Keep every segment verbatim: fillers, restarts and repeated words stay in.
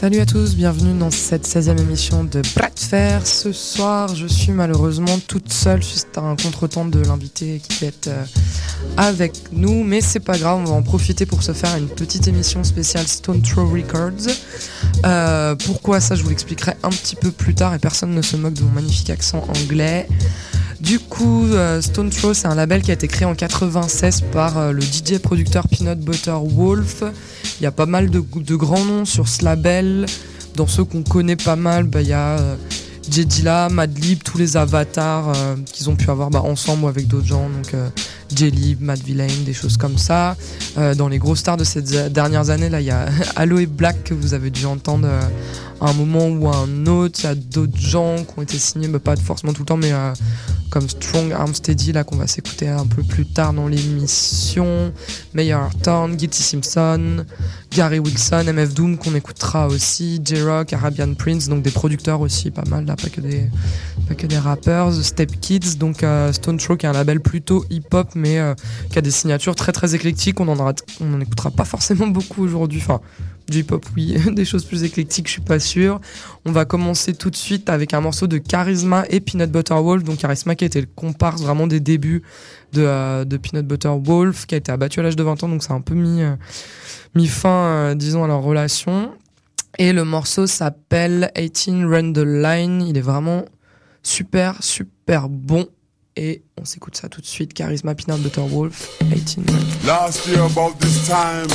Salut à tous, bienvenue dans cette seizième émission de Bras de Fer. Ce soir, je suis malheureusement toute seule, juste un contretemps de l'invité qui est euh, avec nous, mais c'est pas grave, on va en profiter pour se faire une petite émission spéciale Stone Throw Records. Euh, pourquoi ça, je vous l'expliquerai un petit peu plus tard et personne ne se moque de mon magnifique accent anglais. Du coup, euh, Stone Throw, c'est un label qui a été créé en quatre-vingt-seize par euh, le D J producteur Peanut Butter Wolf. Il y a pas mal de, de grands noms sur ce label. Dans ceux qu'on connaît pas mal, bah, il y a euh, J Dilla, Madlib, tous les avatars euh, qu'ils ont pu avoir bah, ensemble ou avec d'autres gens. Donc euh, J-Lib, Matt Villain, des choses comme ça. Euh, dans les grosses stars de ces dernières années, là, il y a Aloe Black que vous avez dû entendre euh, à un moment ou à un autre. Il y a d'autres gens qui ont été signés, bah, pas forcément tout le temps, mais euh, comme Strong Arm Steady, là, qu'on va s'écouter un peu plus tard dans l'émission. Mayor Town, Guilty Simpson, Gary Wilson, M F Doom qu'on écoutera aussi, J-Rock, Arabian Prince, donc des producteurs aussi, pas mal, là, pas que des, pas que des rappeurs. The Step Kids, donc euh, Stone Throw qui est un label plutôt hip-hop, mais euh, qui a des signatures très très éclectiques. On en, aura, on en écoutera pas forcément beaucoup aujourd'hui. Enfin, du hip-hop, oui, des choses plus éclectiques, je suis pas sûr. On va commencer tout de suite avec un morceau de Charisma et Peanut Butter Wolf. Donc Charisma qui a été le comparse vraiment des débuts de, euh, de Peanut Butter Wolf, qui a été abattu à l'âge de vingt ans, donc ça a un peu mis, euh, mis fin, euh, disons, à leur relation. Et le morceau s'appelle eighteen Run the Line. Il est vraiment super, super bon. Et on s'écoute ça tout de suite. Charisma, Peanut Butter Wolf, eighteen Run. Last year about this time,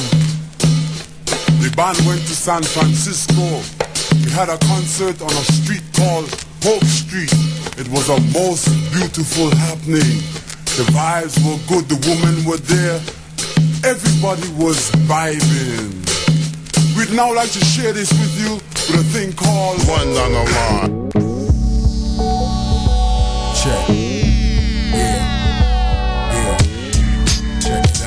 the band went to San Francisco. We had a concert on a street called Hope Street. It was a most beautiful happening. The vibes were good, the women were there. Everybody was vibing. We'd now like to share this with you with a thing called One on a One. Check. Yeah. Yeah. Check it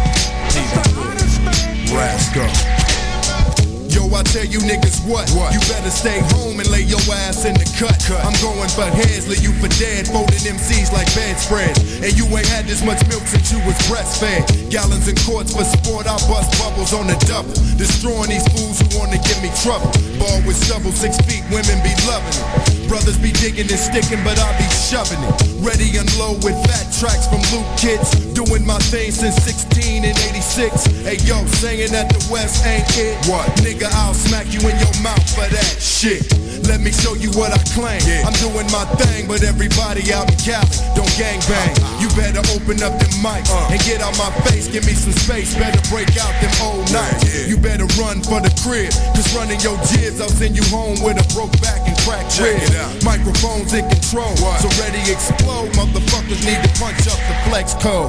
out. Rascal. Yo, I tell you niggas what, what? You better stay home and lay your ass in the cut, cut. I'm going for heads, lay you for dead, folding M Cs like bedspread. And you ain't had this much milk since you was breastfed. Gallons and quarts for sport, I bust bubbles on the double. Destroying these fools who wanna give me trouble. Ball with stubble, six feet, women be loving it. Brothers be digging and sticking, but I be shoving it. Ready and low with fat tracks from Luke Kids. Doing my thing since sixteen and eighty-six. Hey yo, saying that the West ain't it. What? Nigga, I'll smack you in your mouth for that shit. Let me show you what I claim. Yeah. I'm doing my thing, but everybody out in Cali don't gangbang. Uh, uh, you better open up them mics uh, and get out my face. Give me some space. Better break out them old nights. Yeah. You better run for the crib, cause running your jibs, I'll send you home with a broke back and cracked ribs. Microphones in control, what? So ready explode. Motherfuckers need to punch up the flex code.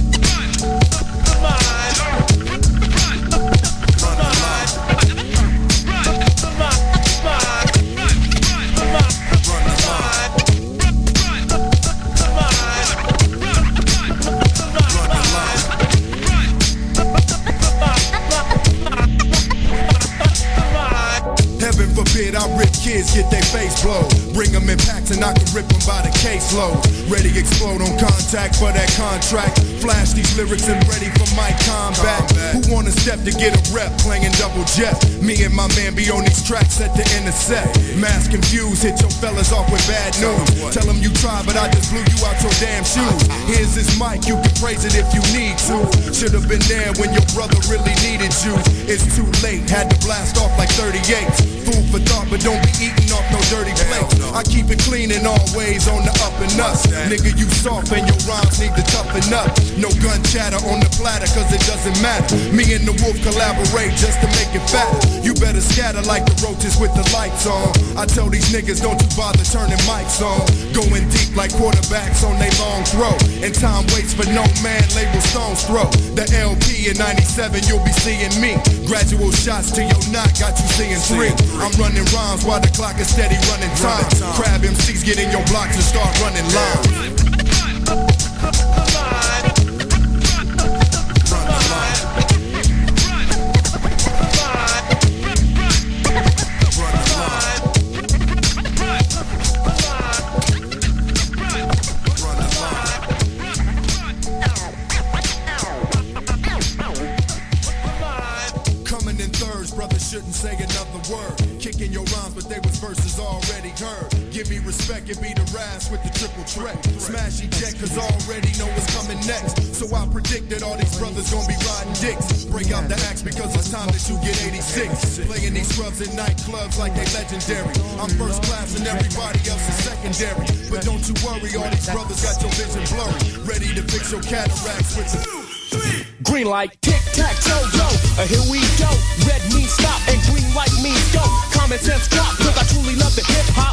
I rip kids, get their face blown. Bring them in packs and I can rip them by the caseload. Ready explode on contact for that contract. Flash these lyrics and ready for my combat. Who wanna step to get a rep, playing double jet? Me and my man be on these tracks at the intercept. Mass confused, hit your fellas off with bad news. Tell them you tried, but I just blew you out your damn shoes. Here's this mic, you can praise it if you need to. Should've been there when your brother really needed you. It's too late, had to blast off like thirty-eight. Food for thought, but don't be eating off no dirty plate. I keep it clean in all ways on the up and up. Nigga, you soft and your rhymes need to toughen up. No gun chatter on the platter, cause it doesn't matter. Me and the wolf collaborate just to make it fatter. You better scatter like the roaches with the lights on. I tell these niggas, don't you bother turning mics on. Going deep like quarterbacks on they long throw. And time waits for no man, label stone's throw. The L P in ninety-seven, you'll be seeing me. Gradual shots to your knot, got you seeing three. I'm running rhymes while the clock is steady running time. Crab M Cs get in your blocks and start running lines. Coming in thirds, brother shouldn't say another word. they was verses already heard. Give me respect, it be the rise with the triple threat. Smash eject, cause already know what's coming next. So I predict that all these brothers gonna be riding dicks. Break out the axe because it's time that you get eighty-six. Playing these scrubs in nightclubs like they legendary. I'm first class and everybody else is secondary. But don't you worry, all these brothers got your vision blurry. Ready to fix your cataracts with the green light, tic tac toe yo. Uh, here we go. Red means stop and green light means go. Common sense drop, cause I truly love the hip hop.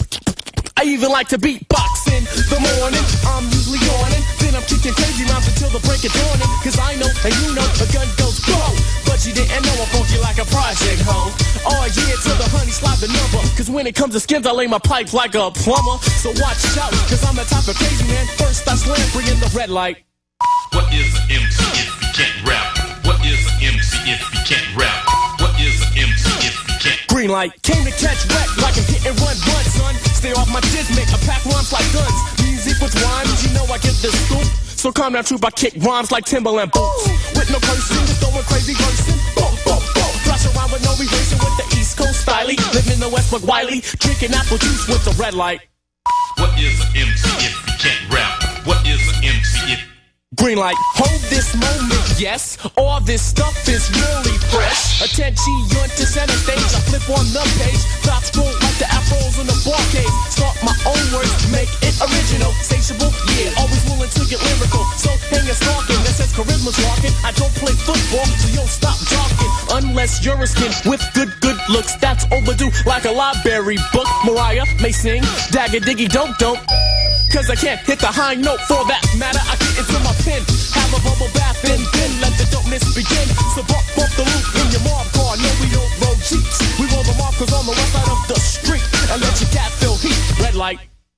I even like to beatbox in the morning. I'm usually yawning. Then I'm kicking crazy rhymes until the break of dawning. Cause I know and you know a gun goes blow. But you didn't know I'm funky like a project hoe. Oh yeah, till the honey slide the number. Cause when it comes to skins, I lay my pipe like a plumber. So watch out, cause I'm the type of crazy man. First I slam, bring in the red light. What is an M C if you can't rap? What is an M C if you can't rap? What is an M C if you can't? Green light, came to catch wreck like a hit and run, run, son. Stay off my diz, make a pack rhymes like guns. Music with rhymes, you know I get this scoop. So calm down, troop, I kick rhymes like Timberland boots. With no cursing, just throwing crazy versing. Boom, boom, boom. Flash around with no rehearsing with the East Coast styling. Living in the West, but Wiley, drinking apple juice with the red light. What is an M C if you can't rap? What is an M C if green light, hold this moment, yes. All this stuff is really fresh. Attention to center stage, I flip on the page. Thoughts roll like the afros in the bar cave. Start my own words, make it original. Satiable, yeah, always willing to get lyrical. So hang a stalking, that says charisma's walking. I don't play football, so yo, stop talking. Unless you're a skin with good, good looks. That's overdue, like a library book. Mariah may sing, dagger diggy don't don't. Cause I can't hit the high note. For that matter, I get into my pen. Have a bubble bath and then let the dopeness begin. So bump, bump the loop in your mob car. No, we don't roll jeeps. We roll them off cause on the west side of the street. And let your cat feel heat. Red light.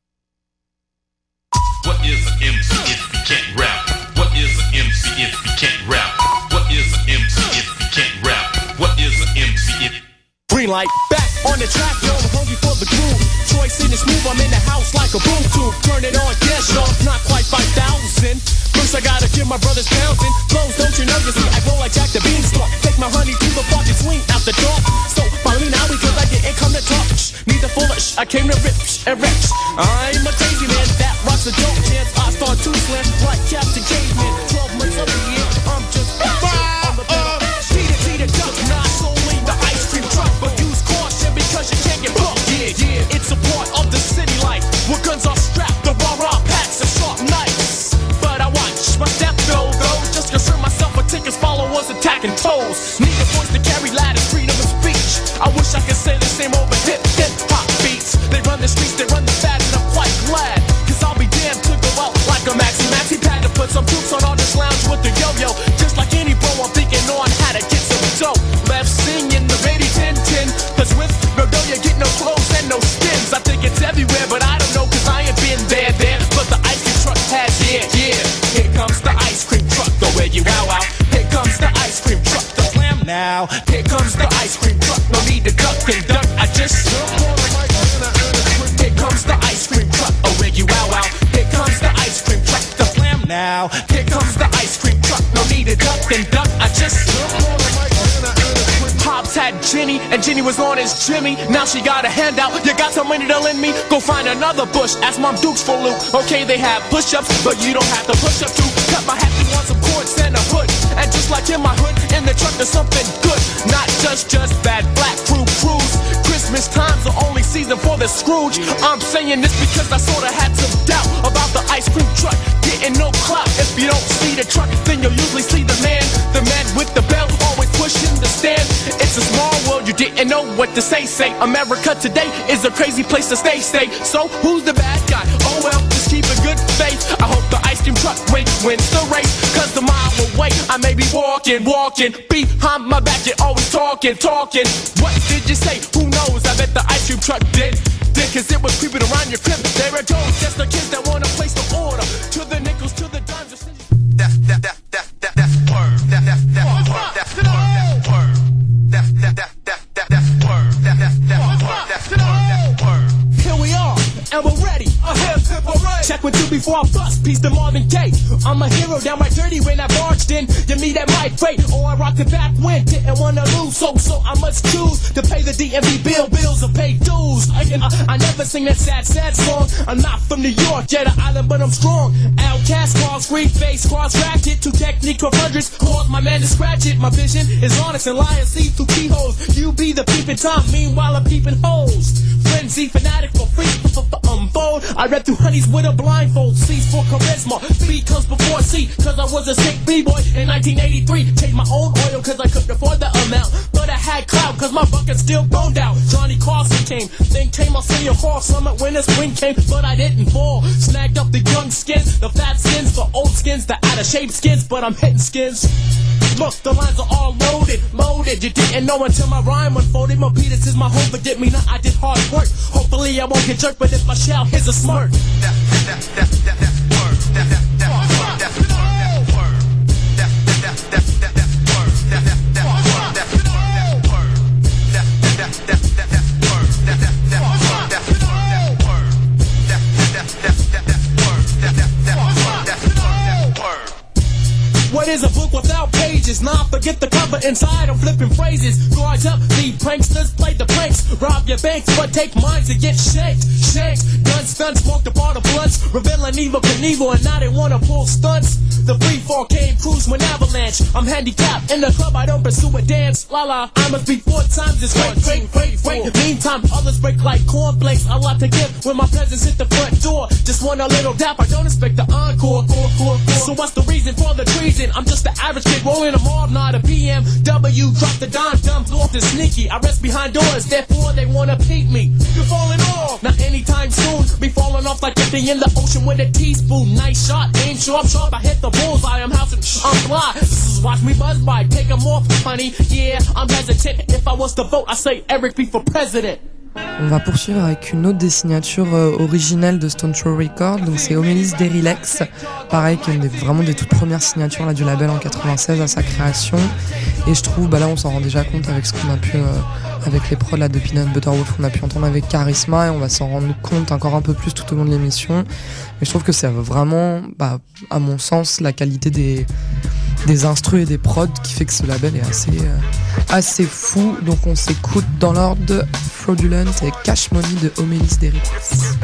what is an M C if you can't rap? What is an M C if you can't rap? What is an M C if you can't rap? What is an M C if green light, back on the track, yo, I'm hungry for the groove. Choice in the smooth, I'm in the house like a boom tube. Turn it on, yes, yo, not quite five thousand. First I gotta give my brothers bouncing. Clothes, don't you know, you see, I roll like Jack the Beanstalk. Take my honey to the park and swing out the door. So follow me now because I didn't come to talk. Need the foolish, I came to rip and wreck. I'm a crazy man that rocks the dope chance. I start to slam like Captain Caveman. Twelve months of the year, I'm just on the pedal. See the, see the duck, not only the ice cream truck, but use caution because you can't get bucked. Yeah, yeah, it's a part of the city life where guns are strapped, the raw packs and sharp knives. But I watch my step though, though, just concern myself with tickets, followers, attacking toes. Need a voice to carry loud and freedom of speech. I wish I could say the same over hip, hip hop beats. They run the streets, they run the fat, and I'm quite glad. Cause I'll be damned to go out like a maxi maxi pad to put some troops on all this lounge with the yo-yo. Just like any bro, I'm thinking on how to get some dough. Left singing the baby ten ten. Cause with no dough you get no clothes and no skins. I think it's everywhere, but I don't know cause I ain't been there, there. But the ice cream truck has, yeah, yeah. Here comes the ice cream truck, the way you wow out. Here comes the ice cream truck, the slam now. Here comes the ice cream truck, no need to duck and duck. I just jump on the mic and I earn a quick. Here comes the ice cream truck, oh where you wow out. Here comes the ice cream truck, the slam now. Here comes the ice cream truck, no need to duck and duck. I just jump on the mic and I earn a quick. Hobbs had Jenny, and Jenny was on his Jimmy. Now she got a handout. You got some money to lend me? Go find another bush. Ask Mom Dukes for loot. Okay, they have push-ups, but you don't have to push up to. Cut my hat, you want some cords and a hood. And just like in my hood, in the truck there's something good. Not just, just bad black crew cruise. Christmas time's the only season for the Scrooge. I'm saying this because I sorta had some doubt about the ice cream truck getting no clout. If you don't see the truck, then you'll usually see the man. The man with the belt, always pushing the stand. It's a small world, you didn't know what to say. Say, America today is a crazy place to stay, stay. So, who's the bad guy? Oh well, just keep a good faith. I hope the ice cream truck win, wins the race. Cause a mile away, I may be walking, walking. Behind my back, you're always talking, talking. What did you say? Who knows? I bet the ice cream truck did. Did cause it was creeping around your crib. There it goes, just the kids that wanna place the order. To the nickels, to the dimes. That's, that, that, that, that, that's word. That, that, that's word. That's word. That's word. That's, that, that, that, that, that's word. That, that, that's word. That's word. That's word. Here we are, and we're ready. A hip hip hooray. Check with you before I bust. Peace to Marvin Gaye. I'm a hero down my dirty when I barged in. Give me that mic freight, or I rocked it back when didn't wanna lose. So, so I must choose to pay the D M V bill, bills or pay dues. I, I, I never sing that sad, sad song. I'm not from New York, yeah, the island, but I'm strong. Outcast, cross, free face, cross, ratchet. Two technique, twelve hundreds, cause my man to scratch it. My vision is honest and liars see through keyholes. You be the peeping Tom, meanwhile I'm peeping holes. Frenzy, fanatic for free, unfold. I read through honeys with a blindfold. C's for charisma, B comes before C. Cause I was a sick B-boy in nineteen eighty-three. Take my own oil cause I couldn't afford the amount. But I had clout cause my bucket still boned out. Johnny Carson came, then came my city of fall. Summer, winter, spring came, but I didn't fall. Snagged up the young skins, the fat skins, the old skins, the out of shape skins, but I'm hitting skins. Look, the lines are all loaded, loaded. You didn't know until my rhyme unfolded. My Peters is my home, forget me not, I did hard work. Hopefully I won't get jerked, but if I shall, here's a smirk. That, that, that, that, that's word. That, that, that, word. That's word. That's word. That, that, that, that, that's word. That, that, that, word. That's word. That's word. That, that, that, that, that's word. That, that, that, word. That's word. That's word. That, that, that, that, that's word. That, that, that, word. That's word. That's word. What is a book without pages? Nah, forget the cover inside, I'm flipping phrases. Guards up, the pranksters play the pranks. Rob your banks, but take mine to get shanked. Shanks, guns, stunts, smoked up all the blunts. Revealing evil Knievel, and now they wanna pull stunts. The free fall came, cruise when avalanche. I'm handicapped, in the club I don't pursue a dance. La la, I must be four times this one. Great, great, great. Meantime, others break like cornflakes. A lot to give when my presence hit the front door. Just want a little dap, I don't expect the encore. Core, core, core. So what's the reason for the treason? I'm just the average kid rolling a mob, not a B M W. Drop the dime, dumb, off and sneaky. I rest behind doors, therefore they wanna peek me. You're falling off, not anytime soon. Be falling off like fifty in the ocean with a teaspoon. Nice shot, aim sharp, sharp. I hit the bullseye. I'm housing, I'm fly. Watch me buzz by, take 'em off, honey. Yeah, I'm hesitant. If I was to vote, I say Eric B for president. On va poursuivre avec une autre des signatures euh, originelles de Stone Throw Records, donc c'est Homélis Derilex, pareil qui est une des, vraiment des toutes premières signatures là, du label en quatre-vingt-seize à sa création, et je trouve, bah là on s'en rend déjà compte avec ce qu'on a pu, euh, avec les prods là de Peanut Butter Wolf qu'on a pu entendre avec Charisma, et on va s'en rendre compte encore un peu plus tout au long de l'émission, mais je trouve que c'est vraiment, bah, à mon sens, la qualité des des instrus et des prods qui fait que ce label est assez euh, assez fou. Donc on s'écoute dans l'ordre de Fraudulent et Cash Money de Homélis Derilex.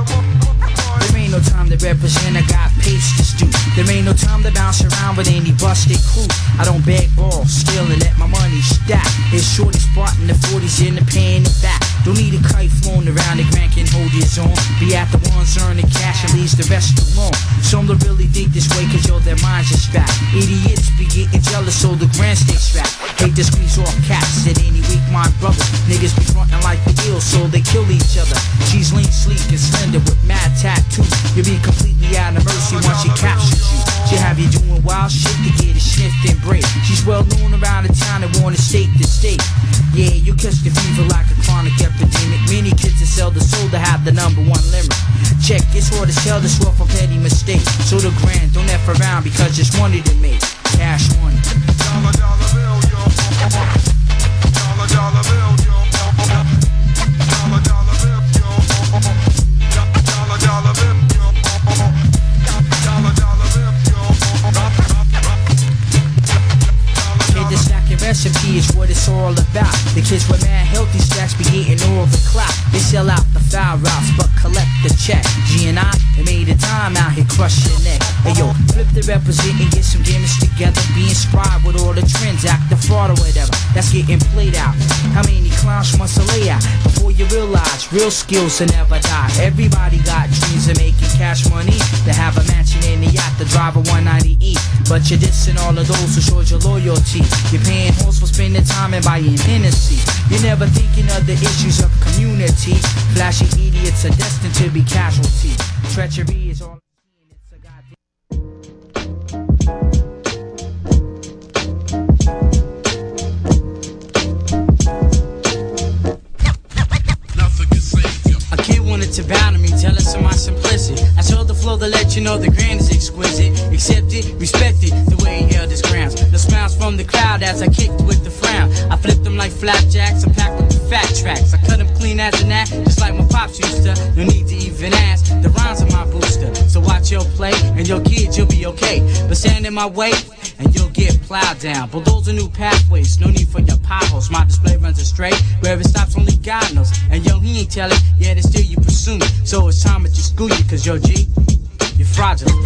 There ain't no time to represent, I got pace to do. There ain't no time to bounce around with any busted crew. I don't beg balls, steal and let my money stack. It's shorty spot in the forties in the pan in the back. Don't need a kite flown around, the grand can hold his own. Be at the ones earning cash and leaves the rest alone. Some don't really think this way cause yo, their minds are strapped. Idiots be getting jealous so the grand stay strapped. Hate to squeeze off caps at any weak mind brothers. Niggas be frontin' like the ill so they kill each other. She's lean, sleek and slender with mad tattoos. You'll be completely out of mercy once she captures you. She have you doing wild shit to get it sniffed and break. She's well known around the town and wanna state to state. Yeah, you catch the fever like a chronic epidemic. Many kids that sell the soul to have the number one limerick. Check, it's hard to tell this world for petty mistakes. So the grand, don't F around because it's money to make. Cash money. Dollar, dollar bill, yo. Dollar, dollar bill, yo. Dollar, dollar bill, yo. Dollar, dollar bill, yo. Dollar, dollar bill, yo. Hey, this stacking recipe is what it's all about. The kids with mad healthy stacks be eating all the clout. They sell out the foul routes but collect the check. G and I, they made a time out here crush your neck. Hey yo, flip the represent and get some gimmicks together. Be inspired with all the trends, act the fraud or whatever. That's getting played out. How many clowns must I lay out before you realize real skills will never die? Everybody got dreams of making cash money, to have a mansion in the yacht, to drive a one ninety E. But you're dissing all of those who showed your loyalty. You're paying horse for spending time and buying Hennessy. You're never thinking of the issues of community. Flashy idiots are destined to be casualties. Treachery is all. Wanted to bow to me, jealous of my simplicity. I told the flow to let you know the grand is exquisite. Accept it, respect it, the way he held his grounds. The smiles from the crowd as I kicked with the frown. I flipped them like flapjacks, I packed with the fat tracks. I cut them clean as an act, just like my pop pops used to. No need to even ask, the rhymes are my booster. So watch your play, and your kids, you'll be okay. But stand in my way, and you'll get plowed down. Bulldoze new pathways, no need for your potholes. My display runs astray, where it stops only God knows. And yo, he ain't telling, yet it's still you pursue me. So it's time to just school you, cause yo G, you're fraudulent.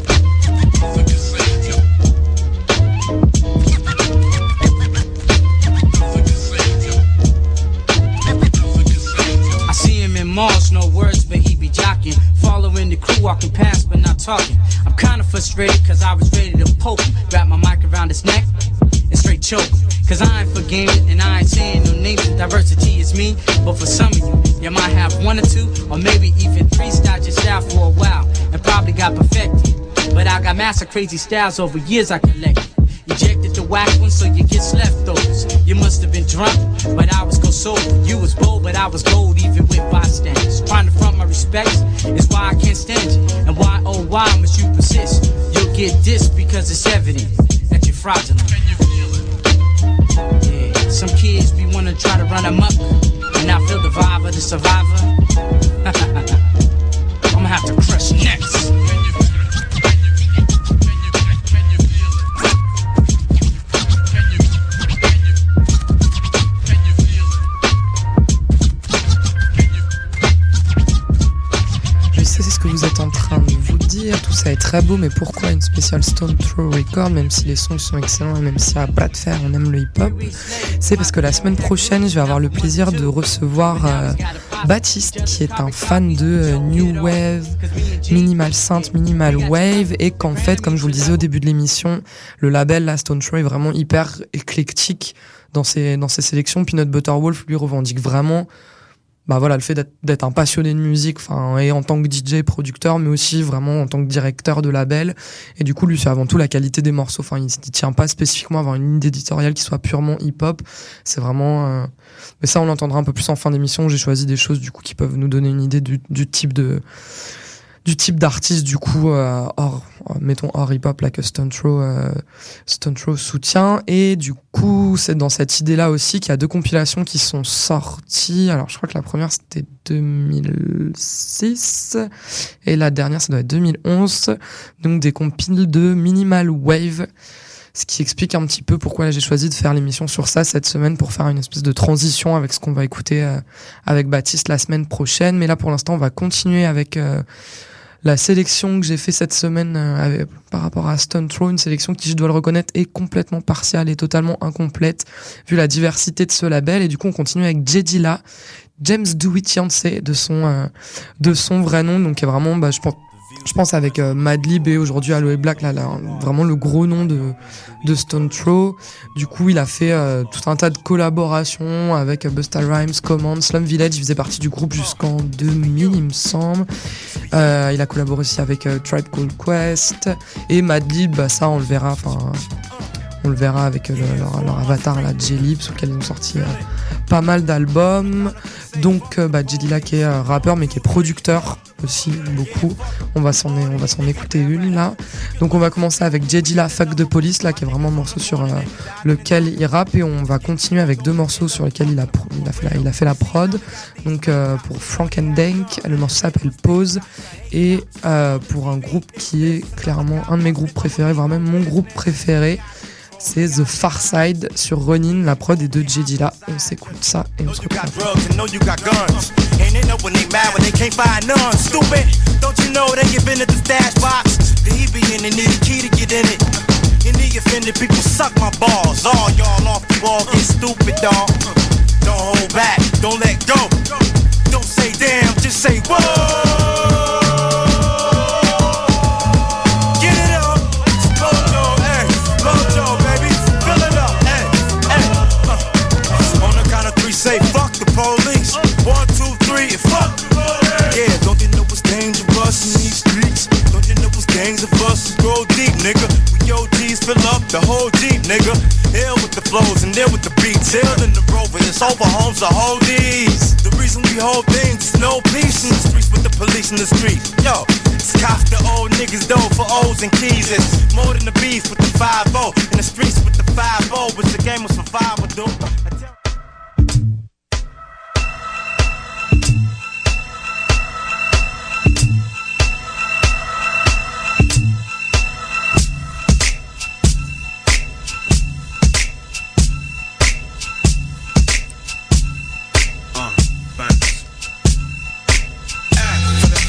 I see him in malls, no words, but he be jocking. Following the crew, walking past, but not talking. I'm kinda frustrated, cause I was ready to poke him. Wrap my mic around his neck and straight choke him. Cause I ain't for gaming, and I ain't saying no names. Diversity is me, but for some of you, you might have one or two, or maybe even three styles your style for a while, and probably got perfected. But I got master crazy styles over years I collected. Ejected the whack one so you get leftovers. You must have been drunk, but I was go sober. You was bold, but I was gold even with bystanders. Trying to front my respects is why I can't stand you. And why, oh why must you persist? You'll get dissed because it's evident that you're fraudulent. Yeah, some kids be wanna try to run amok, and I feel the vibe of the survivor. I'ma have to crush next. Que vous êtes en train de vous dire, tout ça est très beau, mais pourquoi une spéciale Stone Throw Record, même si les sons sont excellents et même si à bras de fer on aime le hip-hop? C'est parce que la semaine prochaine je vais avoir le plaisir de recevoir euh, Baptiste, qui est un fan de euh, New Wave, Minimal Synth, Minimal Wave, et qu'en fait, comme je vous le disais au début de l'émission, le label la Stone Throw est vraiment hyper éclectique dans ses, dans ses sélections. Peanut Butter Wolf lui revendique vraiment bah voilà, le fait d'être, d'être un passionné de musique, enfin, et en tant que D J, producteur, mais aussi vraiment en tant que directeur de label. Et du coup, lui, c'est avant tout la qualité des morceaux. Enfin, il, il tient pas spécifiquement à avoir une ligne éditoriale qui soit purement hip-hop. C'est vraiment, euh... mais ça, on l'entendra un peu plus en fin d'émission. J'ai choisi des choses, du coup, qui peuvent nous donner une idée du, du type de, du type d'artiste, du coup, euh, hors, mettons, hors hip-hop, là, que Stone Throw, euh, Stone Throw soutient. Et du coup, c'est dans cette idée-là aussi qu'il y a deux compilations qui sont sorties. Alors, je crois que la première, c'était deux mille six, et la dernière, ça doit être deux mille onze. Donc, des compiles de Minimal Wave. Ce qui explique un petit peu pourquoi j'ai choisi de faire l'émission sur ça cette semaine, pour faire une espèce de transition avec ce qu'on va écouter euh, avec Baptiste la semaine prochaine. Mais là, pour l'instant, on va continuer avec euh, la sélection que j'ai fait cette semaine euh, avec, par rapport à Stone Throw, une sélection qui, je dois le reconnaître, est complètement partiale et totalement incomplète vu la diversité de ce label. Et du coup, on continue avec Jay Dilla, James Do It Yancey de son euh, de son vrai nom, donc qui est vraiment, bah, je pense. Je pense avec euh, Madlib et aujourd'hui Aloe Black, là, là, vraiment le gros nom de, de Stone Throw. Du coup, il a fait euh, tout un tas de collaborations avec euh, Busta Rhymes, Command, Slum Village. Il faisait partie du groupe jusqu'en deux mille, il me semble. Euh, il a collaboré aussi avec euh, Tribe Called Quest. Et Madlib, bah, ça, on le verra, enfin, on le verra avec euh, le, leur, leur avatar, là, J-Lib, sur lequel ils ont sorti euh, pas mal d'albums. Donc, euh, bah, Jay Dilla qui est euh, rappeur, mais qui est producteur aussi, beaucoup. On va s'en, on va s'en écouter une, là. Donc, on va commencer avec Jay Dilla, Fuck the Police, là, qui est vraiment un morceau sur euh, lequel il rappe. Et on va continuer avec deux morceaux sur lesquels il a, il a, fait, la, il a fait la prod. Donc, euh, pour Frank and Dank, le morceau s'appelle Pause. Et euh, pour un groupe qui est clairement un de mes groupes préférés, voire même mon groupe préféré, c'est The Far Side sur Ronin. La prod est de Jay Dilla. On s'écoute ça et on se retrouve. Say fuck the police. One, two, three, and fuck. Yeah, don't you know it's dangerous in these streets? Don't you know it's gangs of us who go deep, nigga? We O Gs fill up the whole Jeep, nigga. Ill with the flows and ill with the beats. Ill in the rover, it's over homes, the holdies. The reason we hold things is no peace in the streets with the police in the street. Yo, it's cops the old niggas though for O's and keys. It's more than the beef with the five oh. In the streets with the five oh, but the game of survival, dude.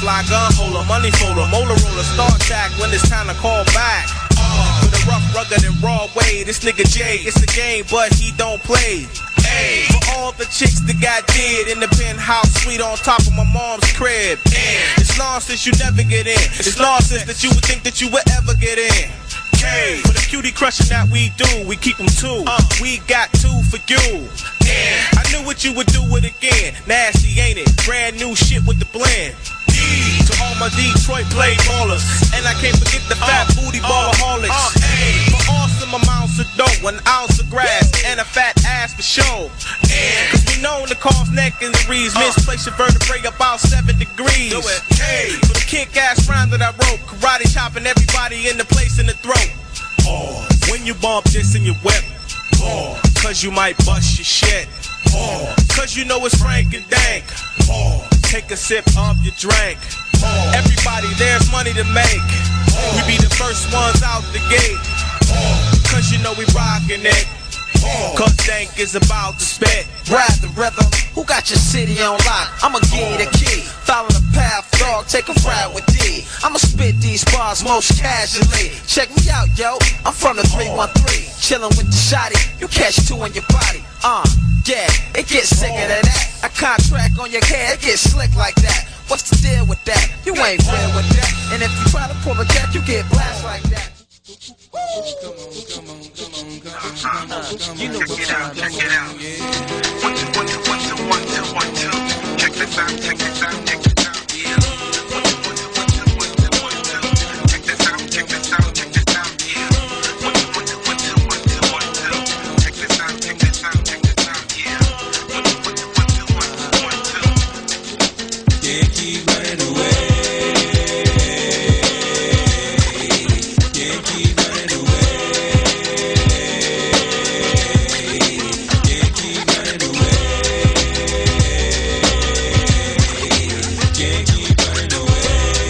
fly gun holder, money folder, motor roller, star tack when it's time to call back. With a rough, rugged, and raw way, this nigga Jay, it's a game, but he don't play. Ay, for all the chicks that got dead in the penthouse suite on top of my mom's crib. And it's nonsense you never get in. It's nonsense that you would think that you would ever get in. K, for the cutie crushing that we do, we keep them two. Uh, we got two for you. And I knew what you would do it again. Nasty, ain't it? Brand new shit with the blend. To all my Detroit play ballers, and I can't forget the fat uh, booty ballaholics. Uh, uh, for awesome amounts of dough, an ounce of grass, and a fat ass for show. And cause we known to cause neck injuries, uh, misplace your vertebrae about seven degrees. Do it. Hey, for the kick-ass rhyme that I wrote, karate chopping everybody in the place in the throat. Oh, when you bump this in your whip, oh, cause you might bust your shit. Oh, cause you know it's Frank and Dank. Oh, take a sip of your drink. Oh, everybody, there's money to make. Oh, we be the first ones out the gate. Oh, cause you know we rockin' it. Oh, cause Dank is about to spit. Ride the rhythm, who got your city on lock? I'ma give you the key. Follow the path, dog, take a ride with D. I'ma spit these bars most casually. Check me out, yo, I'm from the three one three. Chillin' with the shotty, you catch two in your body. Uh, yeah, it gets sicker than that. A contract on your head, it gets slick like that. What's the deal with that? You ain't real with that. And if you try to pull a cat, you get blasted like that. Come on, come on, come on, come on, come on. Uh, you know what check it out, check it out. One, two, one, two, one, two, one, two, one, two. Check this out, check this out, check this out, yeah. One, two, one, two, one, two, one, two, one, two. Check this out, check this out, check this out, yeah. One, two, one, two, one, two, one, two, one, two. Check this out, check this out, check this out, yeah. One, two, one, two, one, two, one, two, one, two. Can't keep running away. Can't keep running away. Can't keep running away. Can't keep running away.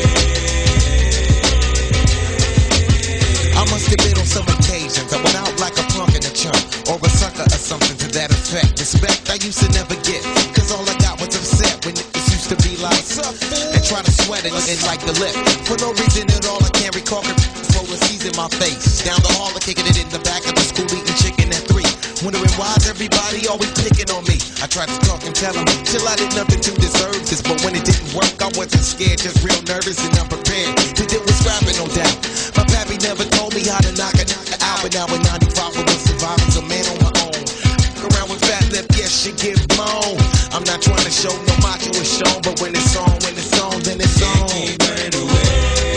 I must admit on some occasions I went out like a punk in a chunk, or a sucker or something to that effect. Respect I used to never get, cause all I got was upset when it used to be like, and try to sweat it and like the lip. For no reason at all I can't recall, rolling C's in my face. Down the hall, kicking it in the back of the school, eating chicken at three. Wondering why's everybody always picking on me. I tried to talk and tell them, chill, I did nothing to deserve this. But when it didn't work, I wasn't scared, just real nervous and unprepared. To deal with scrapping, no doubt. My pappy never told me how to knock it out. But now in ninety-five, I was surviving, a man on my own. Around with fat lip, yes, she get blown. I'm not trying to show no macho is shown, but when it's on, when it's on, then it's on. Can't keep running away.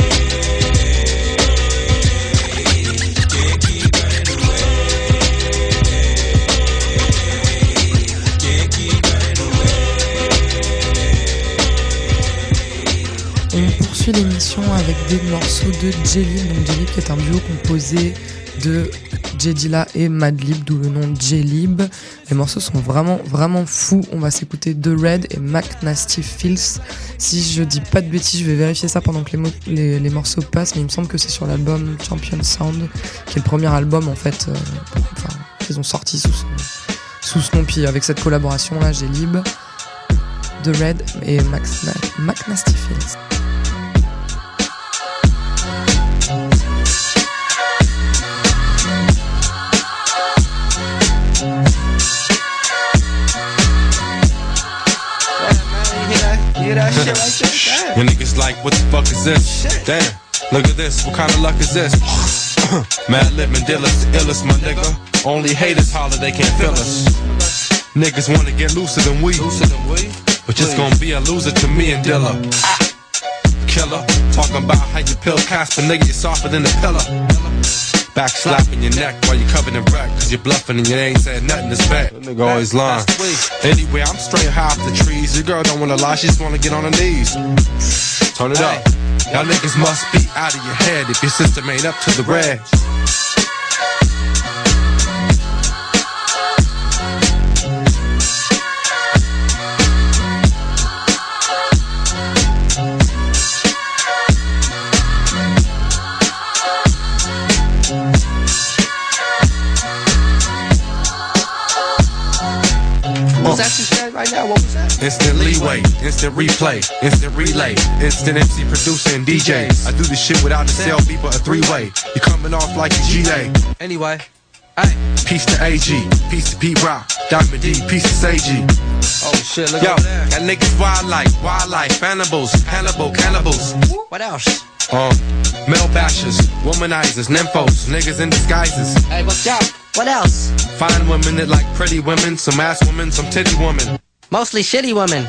Can't keep running away. Can't keep running away. On poursuit l'émission avec des morceaux de J-Lib, donc J-Lib qui est un duo composé de J Dilla et Madlib, d'où le nom J-Lib. Les morceaux sont vraiment vraiment fous. On va s'écouter The Red et Mac Nasty Feels. Si je dis pas de bêtises, je vais vérifier ça pendant que les, mo- les, les morceaux passent, mais il me semble que c'est sur l'album Champion Sound, qui est le premier album en fait, euh, enfin, qu'ils ont sorti sous ce, sous ce nom, puis avec cette collaboration là, J-Lib, The Red et Mac, Mac Nasty Feels. Your niggas like, what the fuck is this? Damn, look at this, what kind of luck is this? Mad living dealers, the illest, my nigga. Only haters holler, they can't feel us. Niggas wanna get looser than we, but it's gonna be a loser to me and Dilla. Killer, talking about how you pill Casper, nigga, you're softer than a pillar. Back slapping your neck while you're covered in wreck, cause you're bluffing and you ain't saying nothing to spec. That nigga always lying. Anyway, I'm straight high off the trees. Your girl don't wanna lie, she just wanna get on her knees. Turn it up. Y'all niggas must be out of your head if your system ain't up to the red. What was that you said right now? What was that? instant leeway, instant replay, instant relay, instant M C producer and D J. I do this shit without a cell beep or a three-way. You coming off like you G A. Anyway, hey, peace to A G, peace to Pete Rock, Diamond D, peace to Say G. Oh shit, look at that. That niggas wildlife, wildlife, cannibals, Hannibal, cannibals. What else? Um, male bashers, womanizers, nymphos, niggas in disguises. Hey, what's up? What else? Fine women that like pretty women, some ass women, some titty women. Mostly shitty women.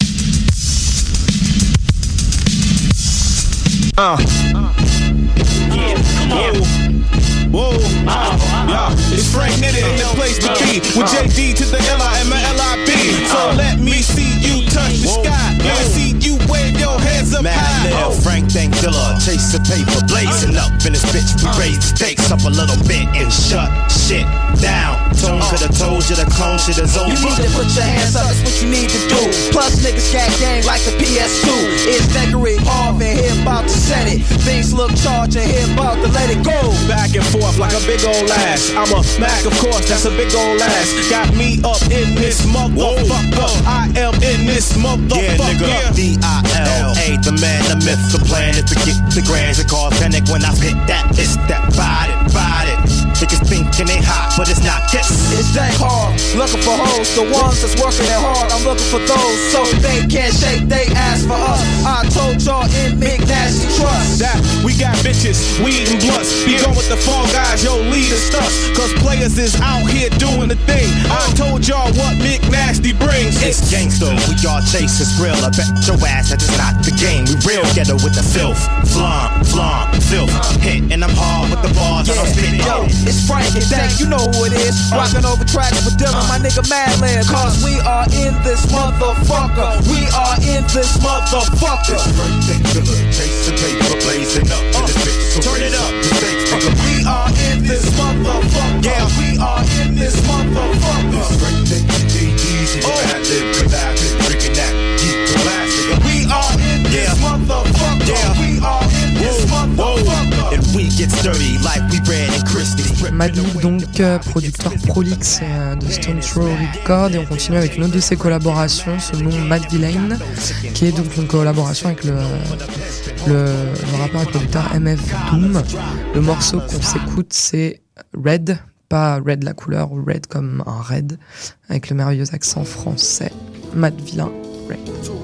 Uh. Yeah, come on. Whoa, yeah, it's Frank Nitty in the place to be. With J D to the L I and my L I B. So let me see you touch the sky. Let me see you wave your hands up high. Mad Lil, Frank Thank Dilla, chase the paper, blazing up in this bitch. We raise the stakes up a little bit and shut shit down. Tone could've told you the clone shit is over. You need to put your hands up, that's what you need to do. Plus niggas got gang like the P S two. It's Gregory Harvey here about to set it. Things look charged and here about to let it go. Back and forth like a big old ass. I'm a Mac, of course, that's a big old ass. Got me up in this motherfucker. I am in this motherfucker. Yeah, nigga, D I L A, the man, the myth, the plan is to get the grands and cause panic when I hit that. It's that body, body. Niggas thinking they hot, but it's not this. It's that hard, looking for hoes, the ones that's working it hard. I'm looking for those, so they can't shake they ass for us. I told y'all in Big Nasty Trust that we got bitches, weed and blunts. Be going with the fall guys, yo, lead the stunts. Cause players is out here doing the thing. I told y'all what Big Nasty brings. It's gangsta, we all chase this grill. I bet your ass that is not the game. We real ghetto with the filth. Flom, flom, filth. Hit and I'm hard with the bars. Yeah, I'm spitting. Yo, it's Frank and Dank, you know who it is. Rockin' over tracks with Dylan, my nigga Madlib. Cause we are in this motherfucker. We are in this motherfucker. Chase the paper, blazing up to this bitch. So turn it up. We are in this motherfucker. Yeah, we are in this motherfucker. We are in this motherfucker. Yeah. We are in this motherfucker. And we get dirty like we ran in Christie. Madlib, donc euh, producteur prolixe euh, de Stone Throw Records, et on continue avec une autre de ses collaborations, ce nom Mad Villain, qui est donc une collaboration avec le, le, le rappeur et producteur M F Doom. Le morceau qu'on s'écoute, c'est Red, pas Red la couleur, ou Red comme un red, avec le merveilleux accent français. Mad Villain, Red.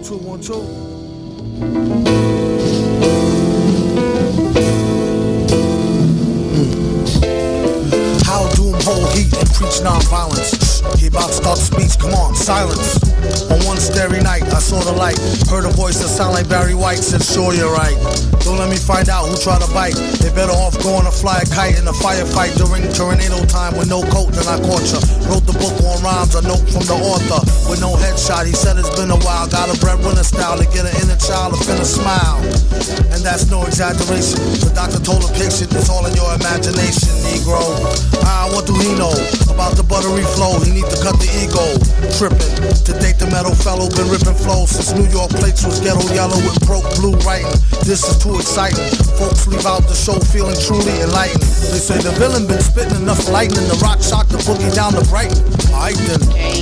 How doom hold heat and preach non-violence. He about to start the speech, come on, silence. On one starry night, I saw the light. Heard a voice that sound like Barry White, said sure you're right. Don't let me find out who tried to bite. They better off going to fly a kite in a firefight during tornado time with no coat, then I caught ya. Wrote the book on rhymes, a note from the author. With no headshot, he said it's been a while. Got a breadwinner style to get an inner child to finna smile. And that's no exaggeration. The doctor told a patient it's all in your imagination, Negro. Ah, what do he know about the buttery flow? He need to cut the ego. Trippin'. To date the metal fellow been ripping flow since New York plates was ghetto yellow with broke blue writing. This is too exciting. Folks leave out the show feeling truly enlightened. They say the villain been spitting enough lightning. The rock shock the boogie down to Brighton. Alright then.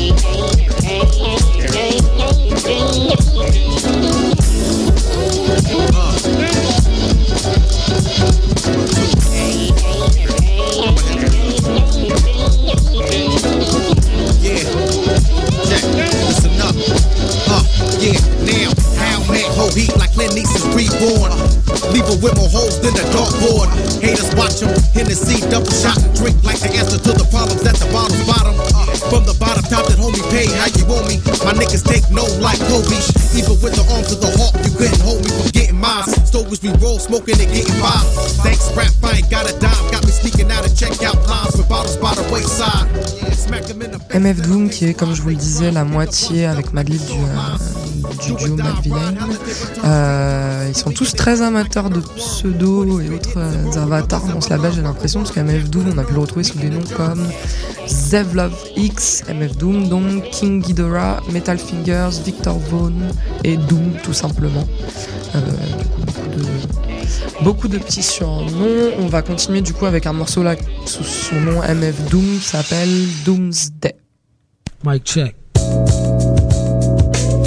Yeah, check, listen up. Uh, yeah, now, how man hold heat like Clint Eastwood reborn. Leave a with more holes than the dartboard. Haters watch him, Hennessy double shot and drink like the answer to the problems at the bottom's bottom. Uh, from the bottom top that homie pay how you want me. My niggas take no like Kobe. Even with the arms of the hawk, you couldn't hold me from getting mine. Stories we roll, smoking and getting by. Thanks rap, I ain't got a dime. Got me sneaking out and check out lines with bottles by the wayside. Yeah, smack them in the M F Doom, qui est, comme je vous le disais, la moitié avec Madlib du, euh, du duo Mad Villain. Euh, ils sont tous très amateurs de pseudo et autres euh, avatars dans ce label, j'ai l'impression, parce qu'M F Doom, on a pu le retrouver sous des noms comme Zevlov X, M F Doom, donc King Ghidorah, Metal Fingers, Victor Vaughn et Doom, tout simplement. Euh, du coup, beaucoup de, beaucoup de petits surnoms. On va continuer du coup avec un morceau là sous son nom M F Doom, s'appelle Doomsday. Mic check.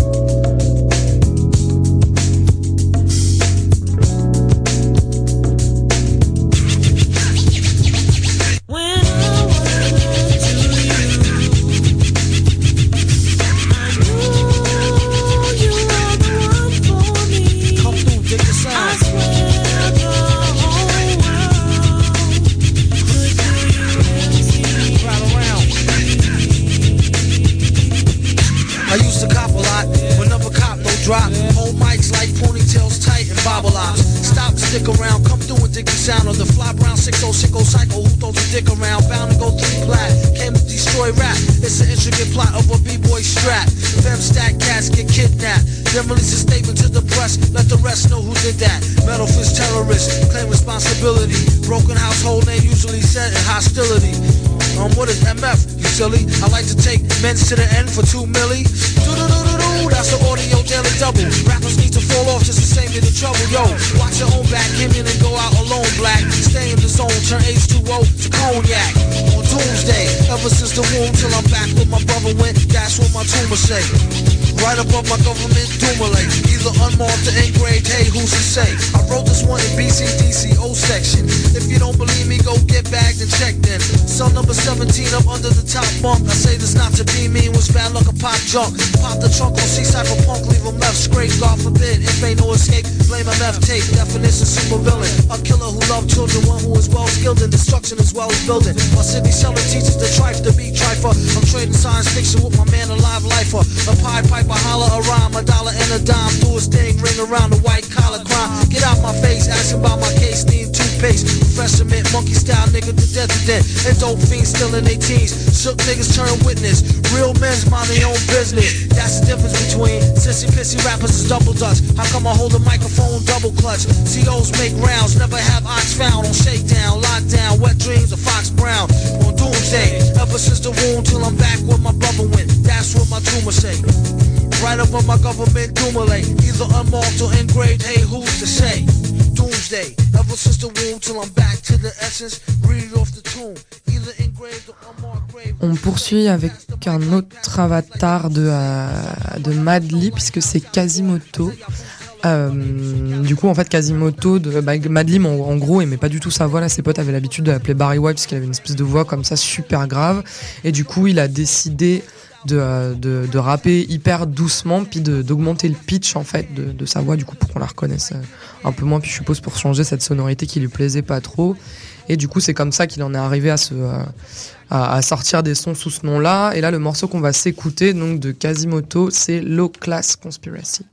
drop. Hold mics like ponytails tight and bobble ops. Stop, stick around, come through and dig the sound of the fly brown six oh six oh psycho who throws a dick around. Bound to go three plat, came to destroy rap. It's an intricate plot of a b-boy strap. Fem stack cats get kidnapped. Then release a statement to the press, let the rest know who did that. Metal fist terrorists, claim responsibility. Broken household name usually set in hostility. Um, what is M F, you silly? I like to take men's to the end for two milli. Do-do-do-do-do, that's the audio daily double. Rappers need to fall off just to save me the trouble. Yo, watch your own back, hit in and go out alone, black. Stay in the zone, turn H two O to cognac. On doomsday, ever since the womb till I'm back with my brother went. That's what my tumor say. Right above my government doomulate. Either unmarked or engraved, hey, who's to say? I wrote this one in B C D C O section. If you don't believe me, go get bagged and checked in. Cell number seventeen up under the top bunk. I say this not to be mean, was bad luck a pop junk. Pop the trunk on C-side for punk, leave him left scrape. God forbid, if ain't no escape, blame M F tape. Definition super villain, a killer who loved children, one who is well skilled in destruction as well as building. My city seller teaches the trife to be trifer. I'm trading science fiction with my man alive lifer. A pie piper, holler a rhyme, a dollar and a dime. Do his thing, ring around the white collar crime. Get out my face, asking about my case, need toothpaste. Professor mint, monkey style nigga to death to death. And dope fiends still in their teens. Shook niggas turn witness. Real men's mind their own business. That's the difference between sissy pissy rappers is double dutch. How come I hold a microphone double clutch? C Os make rounds, never have ox found. On shakedown, lockdown, wet dreams of Fox Brown. On doomsday, ever since the womb till I'm back where my brother went. That's what my tumor say. Right up on my government doomulate. Either unmarked or engraved, hey, who's to say? Doomsday, ever since the womb till I'm back to the essence. Read it off the tomb. Either engraved or unmarked grave. On poursuit avec un autre avatar de, euh, de Madlib, puisque c'est Quasimoto. Euh, du coup, en fait, Quasimoto, de, bah, Madlib, en, en gros, aimait pas du tout sa voix. Là, ses potes avaient l'habitude de l'appeler Barry White, parce qu'il avait une espèce de voix comme ça, super grave. Et du coup, il a décidé de, de, de rapper hyper doucement, puis de, d'augmenter le pitch, en fait, de, de sa voix, du coup, pour qu'on la reconnaisse un peu moins, puis je suppose pour changer cette sonorité qui lui plaisait pas trop. Et du coup, c'est comme ça qu'il en est arrivé à, se, à, à sortir des sons sous ce nom-là. Et là, le morceau qu'on va s'écouter, donc de Quasimoto, c'est Low Class Conspiracy.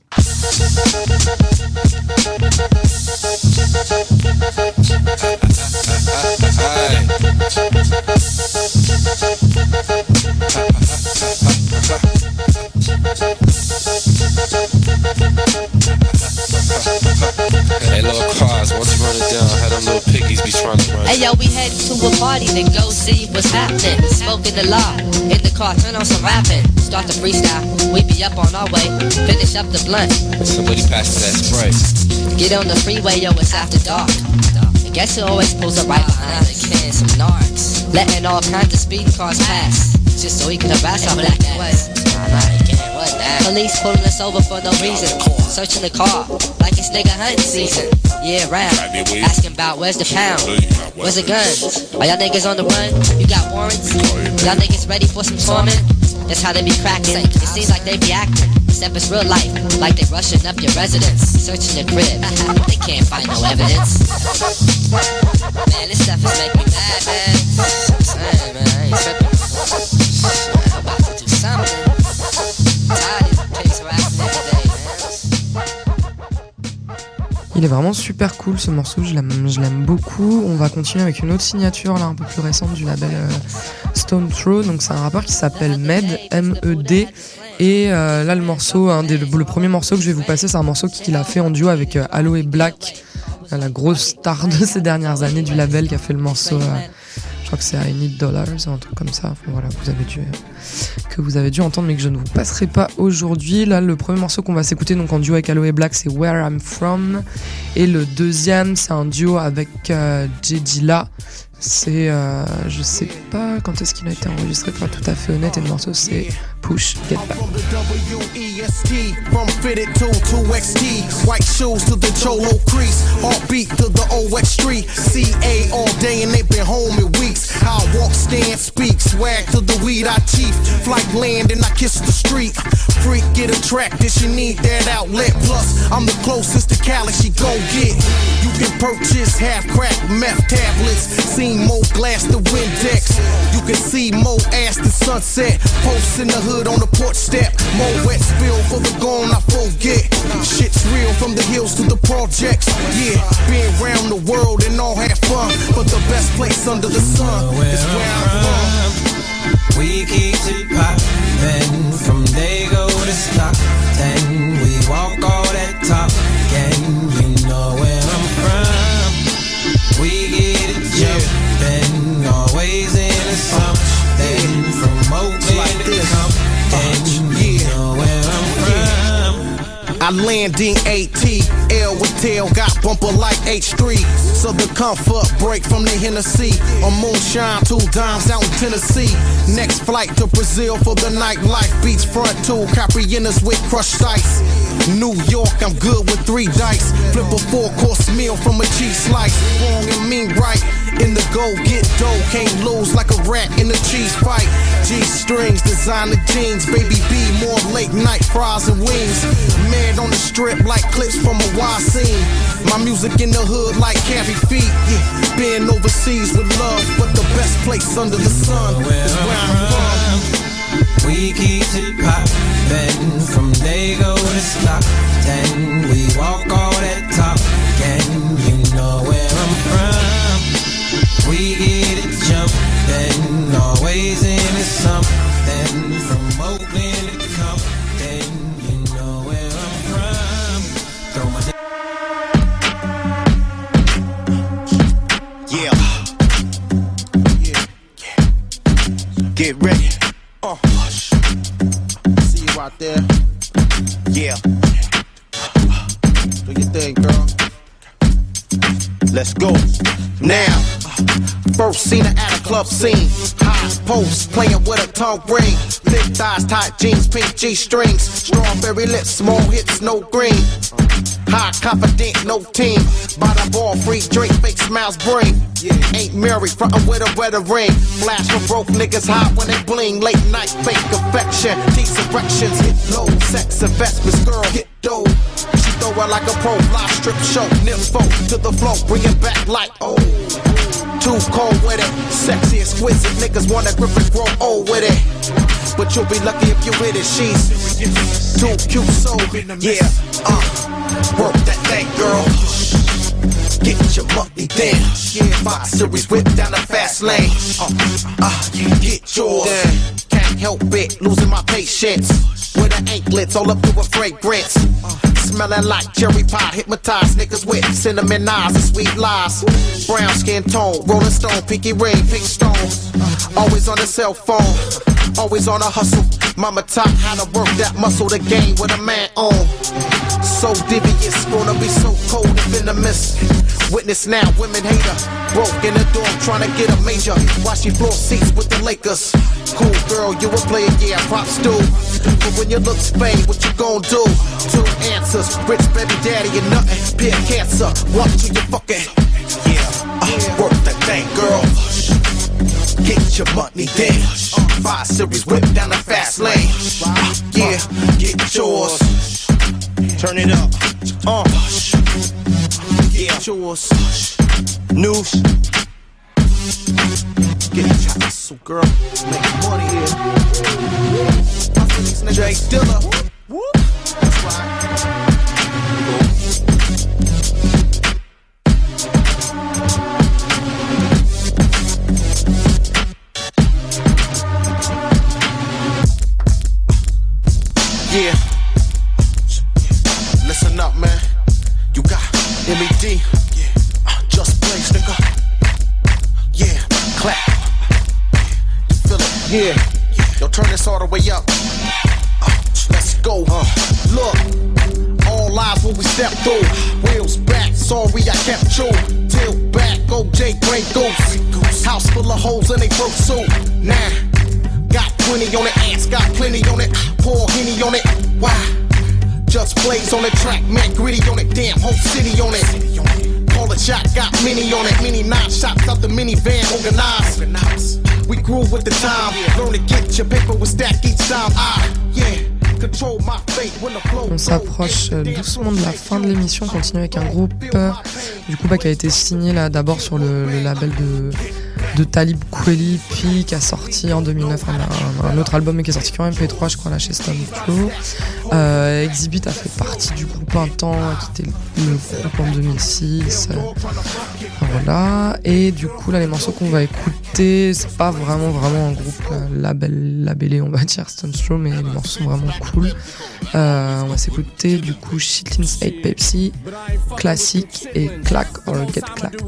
Hey, little cars, once you run it down, how them little piggies be trying to run. Hey, yo, we head to a party, then go see what's happening. Smoking a lot, hit the car, turn on some rapping. Start to freestyle, we be up on our way. Finish up the blunt. Somebody pass that Sprite. Get on the freeway, yo, it's after dark. And guess who always pulls up right behind a can, some nards. Letting all kinds of speed cars pass, just so he can harass our black ass. Police pulling us over for no reason. Searching the car like it's nigga hunting season. Yeah, round. Asking about where's the pound? Where's the guns? Are y'all niggas on the run? You got warrants? Y'all niggas ready for some torment? That's how they be cracking. It seems like they be acting. Except it's real life, like they rushing up your residence. Searching your crib, they can't find no evidence. Man, this stuff is making me mad, man. Hey, man, I ain't tripping. I'm about to do something. Il est vraiment super cool ce morceau, je l'aime, je l'aime beaucoup. On va continuer avec une autre signature là un peu plus récente du label euh, Stone Throw. Donc c'est un rappeur qui s'appelle Med, M E D. Et euh, là le morceau, un des, le, le premier morceau que je vais vous passer, c'est un morceau qu'il a fait en duo avec euh, Aloe Black, la grosse star de ces dernières années du label, qui a fait le morceau. Euh, je crois que c'est I Need Dollars, un truc comme ça. Enfin, voilà, vous avez dû que vous avez dû entendre, mais que je ne vous passerai pas aujourd'hui. Là, le premier morceau qu'on va s'écouter, donc en duo avec Aloe Black, c'est Where I'm From, et le deuxième, c'est un duo avec euh, J Dilla. C'est, euh, je sais pas quand est-ce qu'il a été enregistré, pour être tout à fait honnête, et le morceau c'est Push Get Back. From fitted to two X T, white shoes to the Cholo crease, heartbeat to the O X street, C A all day and they been home in weeks. I walk, stand, speak, swag to the weed I chief, flight land and I kiss the street. Freak get attracted, she need that outlet. Plus I'm the closest to Cali she gon' get. You can purchase half crack meth tablets, seen more glass than Windex. You can see more ass than sunset. Posts in the hood on the porch step. More wet spill for the gone I forget. from the hills to the projects. Yeah, been around the world and all had fun, but the best place under the sun is where I'm from. We keep it poppin' from Dago to Stockton. We walk all that top gang, you know where I'm from. We get it jumpin', always in the something. From Oakland to Compton, you know where I'm from. I land in A T L with tail, got bumper like H three. Southern comfort, break from the Hennessy. On moonshine, two dimes out in Tennessee. Next flight to Brazil for the nightlife. Beachfront two, Caprianas with crushed ice. New York, I'm good with three dice. Flip a four-course meal from a cheese slice. Wrong and mean right. In the go, get dough, can't lose like a rat in a cheese fight. G-strings, designer jeans, baby B, more late night fries and wings. Man on the strip like clips from a wild scene. My music in the hood like Carrie feet. Yeah, been overseas with love, but the best place under the sun is where I'm from. We keep it poppin' from Dago to Stockton. We walk all that top gang, you know where I'm from. We get it jumpin', always in the something. From Oakland to Compton, you know where I'm from. Throw my Yeah. Yeah. Get ready. Uh. See you out there. Yeah. Do your thing, girl. Let's go. Now. First seen her at a club scene. High post, playing with a tongue ring. Thick thighs, tight jeans, pink G-strings. Strawberry lips, small hips, no green. High confident, no team. By the ball, free drink, fake smiles bring. Ain't married, frontin' with a wedding ring. Flash for broke niggas hot when they bling. Late night, fake affection. These erections hit low. Sex investments, girl, hit dough. She throw her like a pro, live strip show. Nympho to the flow, bring it back like oh. Too cold with it, sexy, exquisite. Niggas wanna grip and grow old with it. But you'll be lucky if you with it. She's too cute, so yeah. Uh, work that thing, girl. Get your money then. Yeah, Fox Series whip down the fast lane. Uh, uh, you get yours. Then can't help it, losing my patience. With the anklets all up to a fragrance. Smelling like cherry pie, hypnotized niggas with cinnamon eyes and sweet lies. Brown skin tone, rolling stone, pinky ring, pink stones. Always on the cell phone, always on a hustle. Mama taught how to work that muscle, the game with a man on. So devious, gonna be so cold and venomous. Witness now, women hate her. Broke in the dorm, trying to get a major. While she floor seats with the Lakers. Cool girl, you a player, yeah, props do. But when you look Spain, what you gon' do? Two answers, rich baby daddy and nothing. Peer cancer, walk to your fucking. Yeah, uh, work that thing, girl. Get your money then. Uh, five series whip down the fast lane. Uh, yeah, get yours. Turn it up. Uh, yeah, yours. News. Get your hustle, girl. Make money here. Jay Dilla. That's right. Yeah. Listen up, man. You got M E D. Uh, just blaze, nigga. Yeah, clap. You feel it? Yeah. Yo, turn this all the way up. Uh, let's go. Uh, look, all lives when we step through. Wheels back, sorry I kept you. Tilt back, O J, Grey Goose. House full of holes in they broke suit. Nah, got twenty on it, ass got plenty on it. Pour Henny on it. Why? Just blaze on the track, man, gritty on it. Damn, whole city on it. Call a shot, got mini on it. Mini nine shots out the minivan, organized. We grew with the time. Learn to get your paper with stack each time. I, yeah. On s'approche doucement de la fin de l'émission. On continue avec un groupe euh, du coup bah, qui a été signé là d'abord sur le, le label de de Talib Kweli, puis qui a sorti en deux mille neuf un, un, un autre album mais qui est sorti qu'en M P trois, je crois, là chez Stone Flow. Euh, Exhibit a fait partie du groupe un temps, a quitté le, le groupe en deux mille six. Euh, voilà. Et du coup, là, les morceaux qu'on va écouter, c'est pas vraiment, vraiment un groupe euh, label, labellé, on va dire, Stone Flow, mais les morceaux sont vraiment cool. Euh, on va s'écouter du coup Chitlin State Pepsi, Classic et Clack or Get Clacked.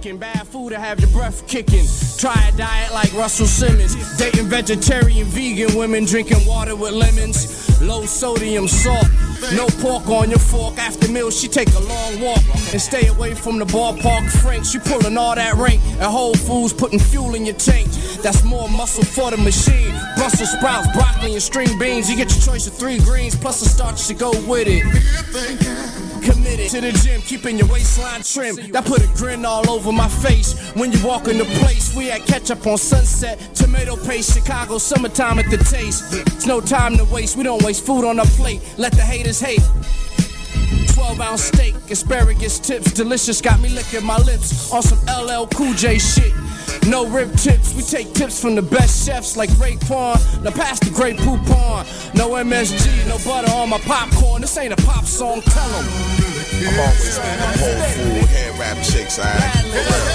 Try a diet like Russell Simmons. Dating vegetarian, vegan women, drinking water with lemons. Low sodium salt, no pork on your fork. After meals, she take a long walk and stay away from the ballpark Frank. She pulling all that rank at Whole Foods, putting fuel in your tank. That's more muscle for the machine. Brussels sprouts, broccoli, and string beans. You get your choice of three greens plus a starch to go with it. Committed to the gym, keeping your waistline trim. That put a grin all over my face when you walk in the place. We had ketchup on Sunset, tomato paste, Chicago summertime at the taste. It's no time to waste, we don't waste food on our plate. Let the haters hate. twelve ounce steak, asparagus tips, delicious, got me licking my lips on some L L Cool J shit. No rib tips, we take tips from the best chefs like Raekwon. Now pass the Grey Poupon. No M S G, no butter on my popcorn. This ain't a pop song, tell them. I'm always with them whole food, head wrap chicks, alright? For real.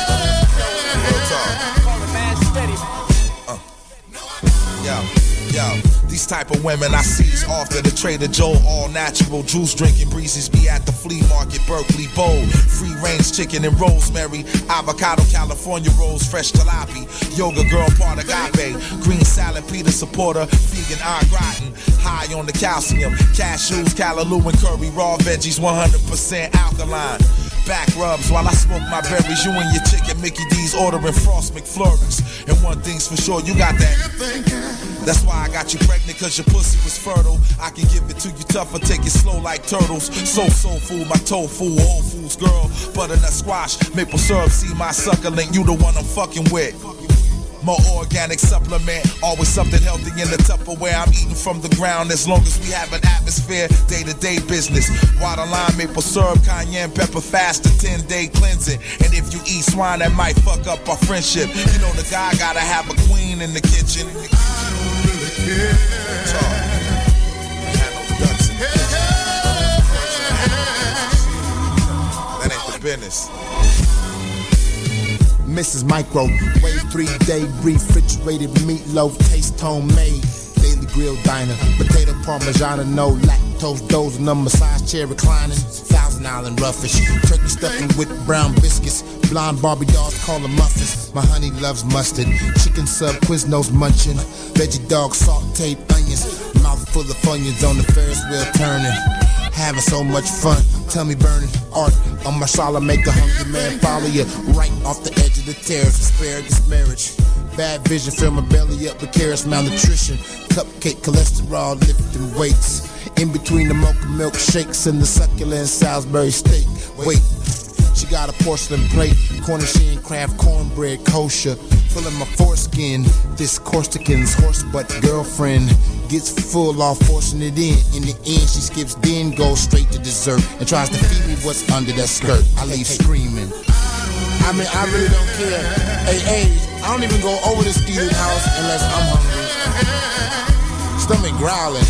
Real talk. Uh. Yo, yo. These type of women I seize off to the Trader Joe, all natural juice drinking breezes be at the flea market, Berkeley Bowl. Free range chicken and rosemary, avocado California rolls, fresh jalopy, yoga girl part agape, green salad Peter supporter, vegan au gratin, high on the calcium, cashews, callaloo and curry, raw veggies, one hundred percent alkaline. Back rubs while I smoke my berries. You and your chicken Mickey D's ordering Frost McFlurries. And one thing's for sure, you got that. That's why I got you pregnant, cause your pussy was fertile. I can give it to you tough or take it slow like turtles. So soul food, my tofu, Whole Foods girl. Butternut squash, maple syrup, see my suckling. You the one I'm fucking with. More organic supplement, always something healthy in the Tupperware. I'm eating from the ground as long as we have an atmosphere. Day-to-day business. Water, lime, maple syrup, cayenne pepper, fast, a ten-day cleansing. And if you eat swine, that might fuck up our friendship. You know the guy gotta have a queen in the kitchen. Talk. That ain't the business. Missus Micro, wave three-day refrigerated meatloaf, taste homemade. Daily grill diner, potato parmigiana, no lactose, dozing on massage chair reclining. Thousand Island roughish, turkey stuffing with brown biscuits. Blonde Barbie dolls call them muffins. My honey loves mustard, chicken sub Quiznos munching. Veggie dog sauteed onions, mouth full of onions on the Ferris wheel turning. Having so much fun, tell me burning art on my shala, make a hungry man follow you right off the edge of the terrace. Asparagus marriage, bad vision, fill my belly up with carrots, malnutrition, cupcake cholesterol, lifting weights. In between the mocha milk shakes and the succulent Salisbury steak. Wait, she got a porcelain plate, Cornish craft cornbread kosher, pulling my foreskin. This Corsican's horse butt girlfriend gets full off forcing it in. In the end, she skips, then goes straight to dessert and tries to feed me what's under that skirt. I leave screaming. I mean, I really don't care. Hey, hey, I don't even go over the Steelers house unless I'm hungry. Stomach growling.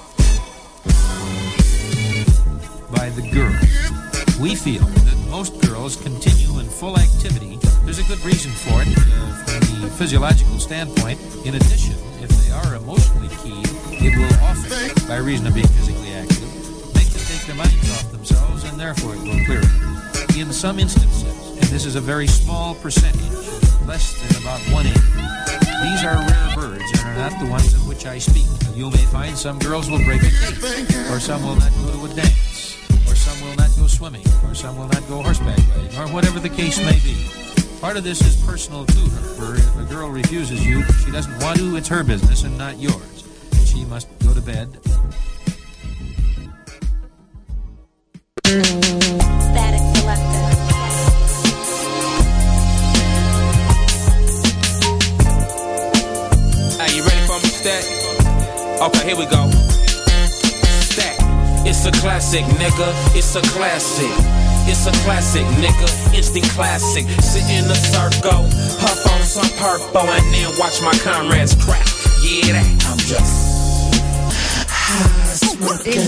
By the girl. We feel that most girls continue in full activity. There's a good reason for it uh, from the physiological standpoint. In addition, if they are emotionally keyed, it will often, by reason of being physically active, make them take their minds off themselves, and therefore it will clear it. In some instances, and this is a very small percentage, less than about one in, these are rare birds and are not the ones of which I speak. You may find some girls will break a date, or some will not go to a dance, or some will not go swimming, or some will not go horseback riding, or whatever the case may be. Part of this is personal to her, for if a girl refuses you, she doesn't want to, it's her business and not yours. She must go to bed. Static Selector. Are you ready for me, Stack? Okay, here we go. Stack. It's a classic, nigga. It's a classic. It's a classic, nigga. Instant classic. Sit in a circle, puff on some purple, and then watch my comrades crack. Yeah, that I'm just high smoking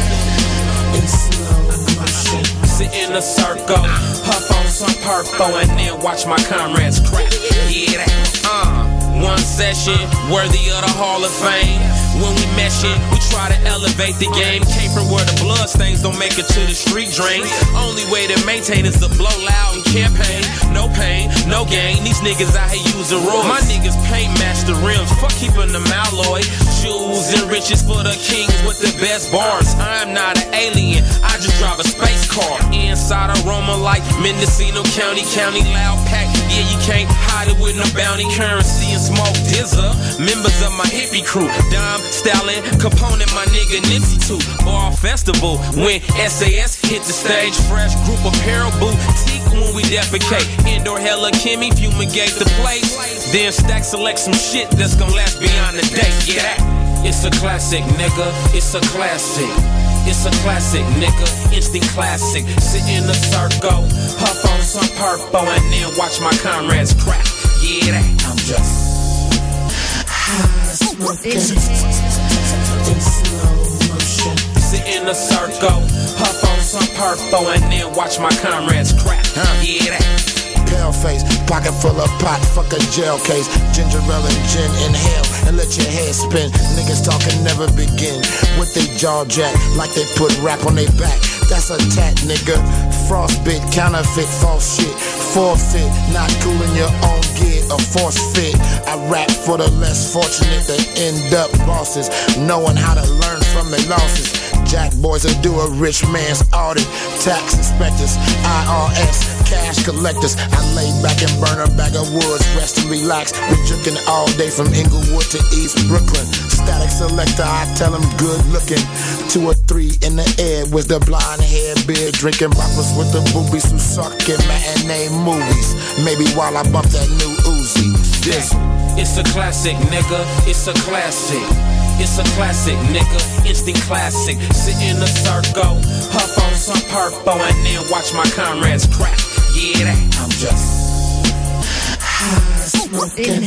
in slow motion. Sit in a circle, puff on some purple, and then watch my comrades crack. Yeah, that uh. One session, worthy of the Hall of Fame. When we mesh it, we try to elevate the game. Came from where the blood stains don't make it to the street drain. Only way to maintain is to blow loud and campaign. No pain, no gain. These niggas out here using rules. My niggas paint match the rims. Fuck keeping them alloy. Jewels and riches for the kings with the best bars. I'm not an alien, I just drive a space car. Inside Aroma like Mendocino County, County loud pack. Yeah, you can't hide it with no bounty. Currency and smoke dizzer. Members of my hippie crew, Dom, Stalin, Capone, my nigga Nipsey too. Bar festival when S A S hit the stage. Fresh group apparel boutique when we defecate. Indoor hella Kimmy, fumigate the place. Then stack select some shit that's gonna last beyond the day. Yeah, that. It's a classic, nigga. It's a classic. It's a classic, nigga. Instant classic. Sit in a circle, puff on some purple, and then watch my comrades crack. Yeah, that I'm just high smoking in slow motion. Sit in a circle, puff on some purple, and then watch my comrades crack. Yeah, that. Pale face, pocket full of pot, fuck a jail case. Ginger ale and gin, inhale and let your head spin. Niggas talking never begin. With they jaw jack, like they put rap on their back. That's a tat, nigga. Frostbit, counterfeit, false shit. Forfeit, not cool in your own gear, a force fit. I rap for the less fortunate that end up bosses, knowing how to learn from their losses. Jack boys will do a rich man's audit. Tax inspectors, I R S, cash collectors. I lay back and burn a bag of woods, rest and relax. We drinking all day from Inglewood to East Brooklyn. Static selector, I tell them good looking. Two or three in the air with the blonde hair beard. Drinking rappers with the boobies who suck in matinee movies. Maybe while I bump that new Uzi. This. It's a classic, nigga. It's a classic. It's a classic, nigga. Instant classic. Sit in a circle, puff on some purple, and then watch my comrades crack. Yeah, that I'm just high smoking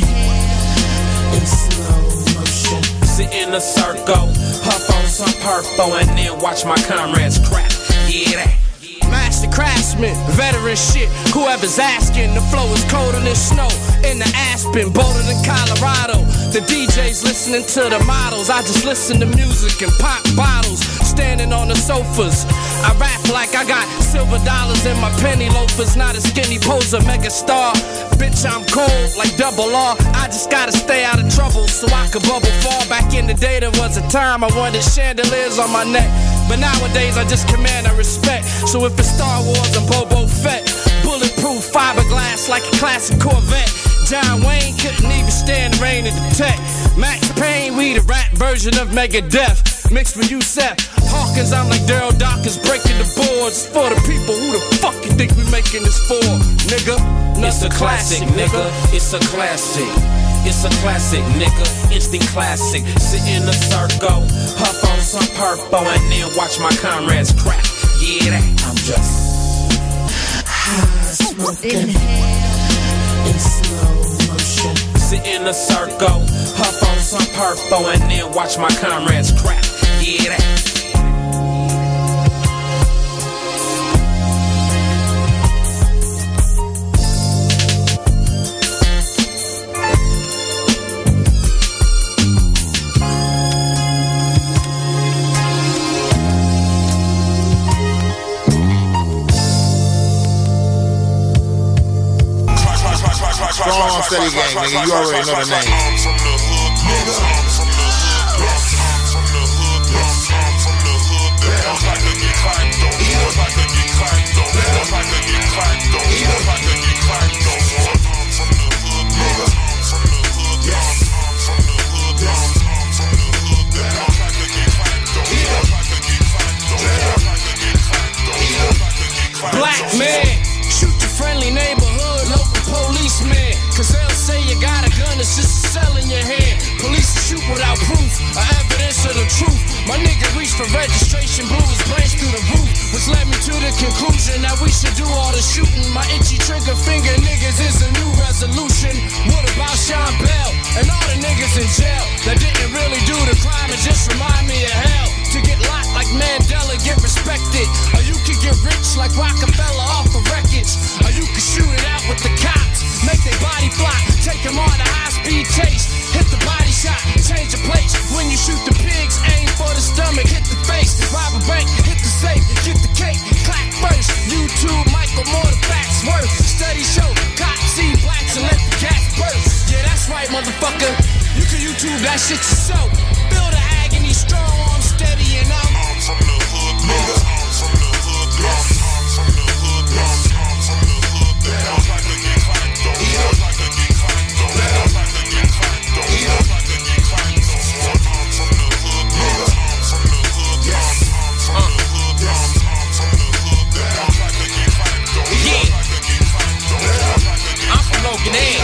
in slow motion. Sit in a circle, puff on some purple, and then watch my comrades crack. Yeah, that. Master craftsman, veteran shit. Whoever's asking, the flow is colder than snow in the Aspen, bolder than Colorado. The D Js listening to the models. I just listen to music and pop bottles. Standing on the sofas, I rap like I got silver dollars in my penny loafers. Not a skinny poser, mega star. Bitch, I'm cold like double R. I just gotta stay out of trouble so I could bubble fall. Back in the day, there was a time I wanted chandeliers on my neck. But nowadays I just command and respect. So if it's Star Wars and Boba Fett, bulletproof fiberglass like a classic Corvette. John Wayne couldn't even stand the rain and detect. Max Payne, we the rap version of Megadeth. Mixed with Yusef Hawkins, I'm like Daryl Dawkins breaking the boards. For the people, who the fuck you think we making this for, nigga? It's a classic, nigga. It's a classic. It's a classic, nigga. Instant classic. Sit in a circle, puff on some purple, and then watch my comrades crack. Yeah, that I'm just high smoking in slow motion. Sit in a circle, puff on some purple, and then watch my comrades crack. Yeah, that. Strong, steady gang, nigga. You already know the name. Black man, shoot your friendly neighborhood, local policeman. Cause they'll say you got a gun, it's just a cell in your hand. Police shoot without proof, or evidence of the truth. My nigga reach for registration blew his brains through the roof, which led me to the conclusion that we should do all the shooting. My itchy trigger finger niggas is a new resolution. What about Sean Bell and all the niggas in jail that didn't really do the crime and just remind me of hell? To get locked like Mandela, get respected, or you could get rich like Rockefeller off of wreckage, or you could shoot it out with the cops, make their body fly, take them on a high-speed chase, hit the body shot, change the place. When you shoot the pigs, aim for the stomach, hit the face, rob a bank, hit the safe, get the cake, clap first. YouTube, Michael Moore, the facts worth. Study show, cops see blacks and let the gas burst. Yeah, that's right, motherfucker. You can YouTube that shit yourself. Feel the agony, strong arm steady, and I'm I'm from the hood, nigga. I'm from the hood, nigga. I'm from the hood, nigga. I'm from the hood, nigga. I'm like to get cracked, though. I'm like to get cracked, though. I'm like to get cracked, though. I'm like to get cracked, though. I'm from the hood, nigga. I'm from the hood, nigga. I'm from the hood, nigga. I'm from the hood, nigga. I'm like to get cracked, though. I'm like to get cracked, though. I'm from Logan Ave.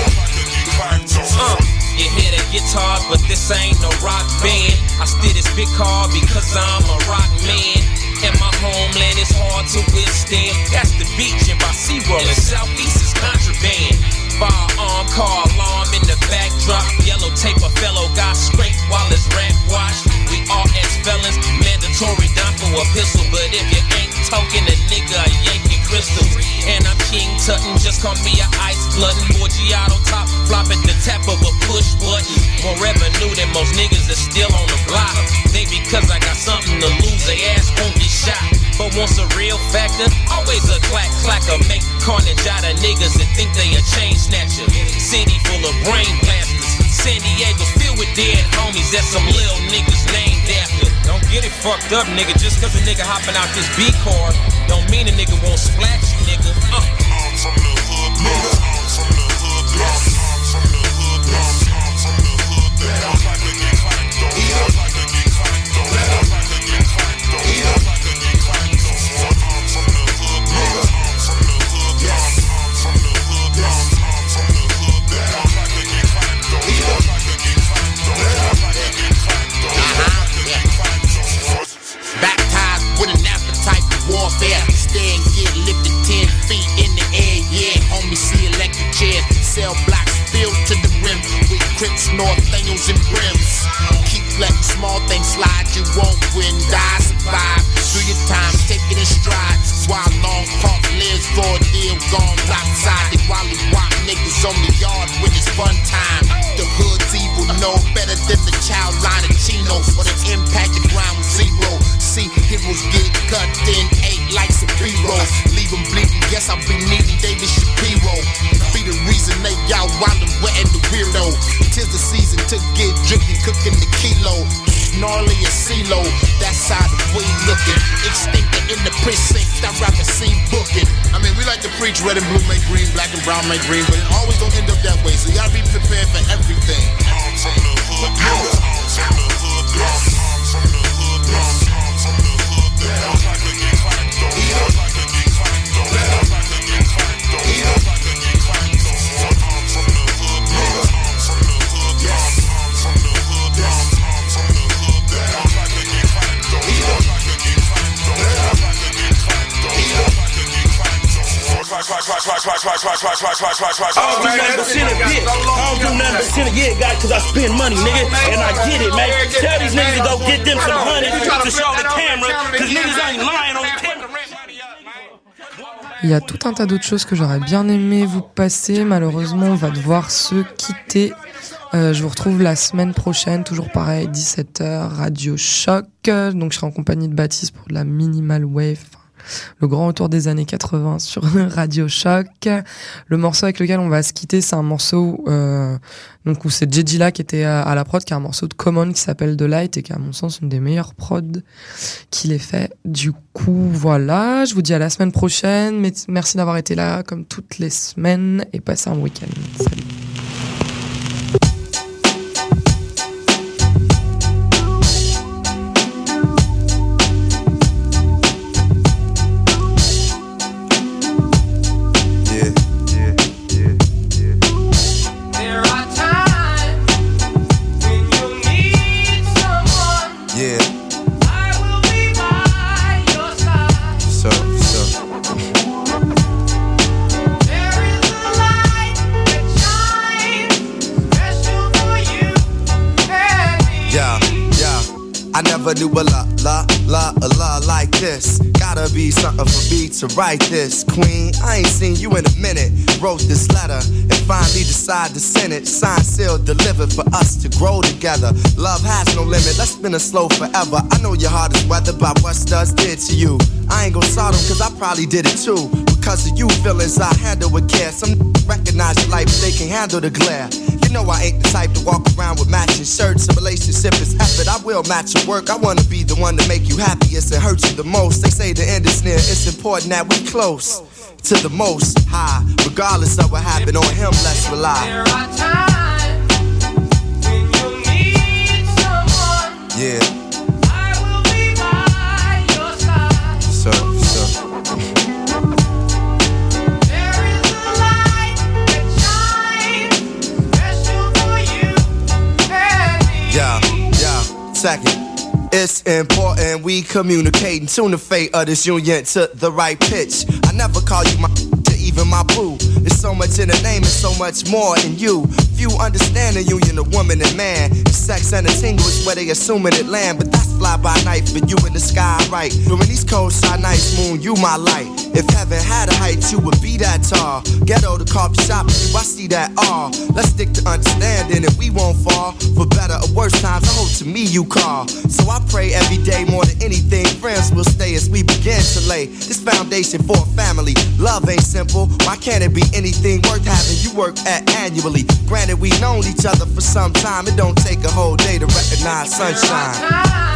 Uh. You hear that guitar, but this ain't no rock band. I still this big car because I'm a rock man. And my homeland is hard to withstand. That's the beach in SeaWorld and Southeast is contraband. Firearm, car alarm in the backdrop. Yellow tape, a fellow got scraped while his rap watched. We all ex-felons, mandatory down for a pistol. But if you ain't talking, a nigga, a Yankee crystal. And I'm King Tutton, just call me a ice glutton. Borgiato top, flop at the tap of a push button. More revenue than most niggas that's still on the block. They because I got something to lose, they ass won't get shot. But once a real factor, always a clack clacker. Make carnage out of niggas that think they a chain snatcher. City full of brain blasters. San Diego's filled with dead homies that some little niggas named after. Don't get it fucked up, nigga. Just cause a nigga hopping out this B car don't mean a nigga won't splash you, nigga. Uh. I'm from the hood, nigga. I'm from the hood, nigga. I'm from the hood, nigga. I'm from the hood, nigga. I'm like to get cracked, though. I'm like to get cracked, though. I'm like to get cracked, though. I'm like to get cracked, though. I'm from the hood, nigga. I'm from the hood, nigga. I'm from the hood, nigga. I'm from the hood, nigga. I'm like to get cracked, though. I'm like to get cracked, though. I'm like to get cracked, though. I'm like to get cracked, though. Baptized with an appetite for warfare. Stay and get lifted ten feet in the air, yeah. Homie, see electric chairs, cell blocks filled to the rim with Crips, Northangels, and brims. Keep letting small things slide, you won't win, die, survive. Do your time, take it in stride. While long park lives for a deal gone lopsided. While we walk niggas on the yard when it's fun time. The hood's evil, no better than the child line of Chino or the impact of ground zero. See heroes get cut in eight like Sopiros. Leave them bleeding, guess I'll be needing David Shapiro. Be the reason they y'all wildin' wettin' the weirdo. Tis the season to get drinking, cooking the kilo. Gnarly as CeeLo, that's how the way looking. Extinct in the precinct, I'd rather see booking. I mean, we like to preach red and blue make green, black and brown make green, but it always don't end up that way, so you gotta be prepared for everything. I'm from the hood, nigga. I'm from the hood, nigga. I'm from the hood, nigga. I'm from the hood, nigga. I'm like to get cracked, though. I'm like to get cracked, though. I'm like to get cracked, though. I'm like to get cracked, though. I'm from the hood, nigga. I'm from the hood, nigga. I'm from the hood, nigga. I'm from the hood, nigga. I'm like to get cracked, though. I'm like to get cracked, though. I'm like to get cracked, though. I'm like to get cracked, though. Crack, crack, crack, crack, crack, crack, crack, crack, crack, crack, crack, crack. I don't do nothing but send a dick. I don't do nothing but send a yeah, guy, cause I spend money, nigga. And I get it, man. Tell these niggas to go get them some money to show the camera, cause niggas ain't lying on the camera. Il y a tout un tas d'autres choses que j'aurais bien aimé vous passer. Malheureusement, on va devoir se quitter. Euh, je vous retrouve la semaine prochaine, toujours pareil, dix-sept heures, Radio Choc. Donc je serai en compagnie de Baptiste pour de la Minimal Wave, le grand retour des années quatre-vingts sur Radio Choc. Le morceau avec lequel on va se quitter, c'est un morceau euh, donc où c'est J J là qui était à, à la prod, qui est un morceau de Common qui s'appelle The Light et qui est à mon sens une des meilleures prods qu'il ait fait. Du coup, voilà, je vous dis à la semaine prochaine. Mais merci d'avoir été là comme toutes les semaines et passez un week-end. Salut. Yeah. never knew a la, la, la, a la like this. Gotta be something for me to write this. Queen, I ain't seen you in a minute. Wrote this letter and finally decided to send it. Signed, sealed, delivered for us to grow together. Love has no limit, let's spin it slow forever. I know your heart is weathered by what studs did to you. I ain't gon' sort them cause I probably did it too. Because of you feelings I handle with care. Some recognize your life but they can handle the glare. You know I ain't the type to walk around with matching shirts. A relationship is effort, I will match your work. I wanna be the one to make you happiest and hurt you the most. They say the end is near, it's important that we close to the most high. Regardless of what happened on him, let's rely. There are times when you need someone. Yeah. I will be by your side. So, so. There is a light that shines special for you and me. Yeah, yeah, second. It's important we communicate and tune the fate of this union to the right pitch. I never call you my to even my boo. There's so much in the name and so much more in you. Few understand the union of woman and man. It's sex and a tingle is where they assuming it land. But that's fly by night for you in the sky, right? During these cold side nights, moon, you my light. If heaven had a height, you would be that tall. Ghetto to coffee shop, you, I see that all. Let's stick to understanding and we won't fall. For better or worse times, I hope to me you call. So I pray every day more than anything, friends will stay as we begin to lay this foundation for a family. Love ain't simple, why can't it be anything worth having you work at annually? Granted, we known each other for some time, it don't take a whole day to recognize sunshine.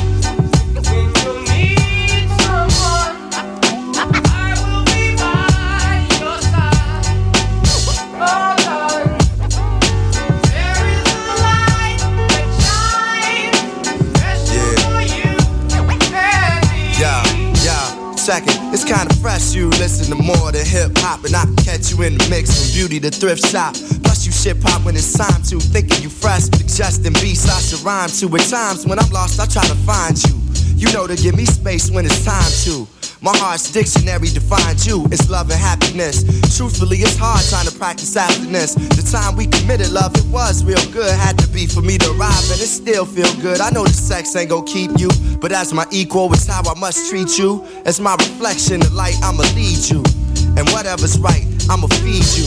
Second, it's kinda fresh, you listen to more than hip-hop. And I can catch you in the mix from beauty to thrift shop. Plus you shit pop when it's time to, thinking you fresh. Suggesting beats I should rhyme to. At times when I'm lost, I try to find you. You know to give me space when it's time to. My heart's dictionary defines you, it's love and happiness. Truthfully, it's hard trying to practice abstinence. The time we committed love, it was real good. Had to be for me to arrive and it still feel good. I know the sex ain't gon' keep you, but as my equal, it's how I must treat you. As my reflection, the light, I'ma lead you. And whatever's right, I'ma feed you.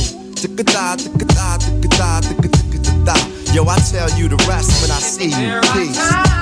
Yo, I tell you the rest when I see you. Peace.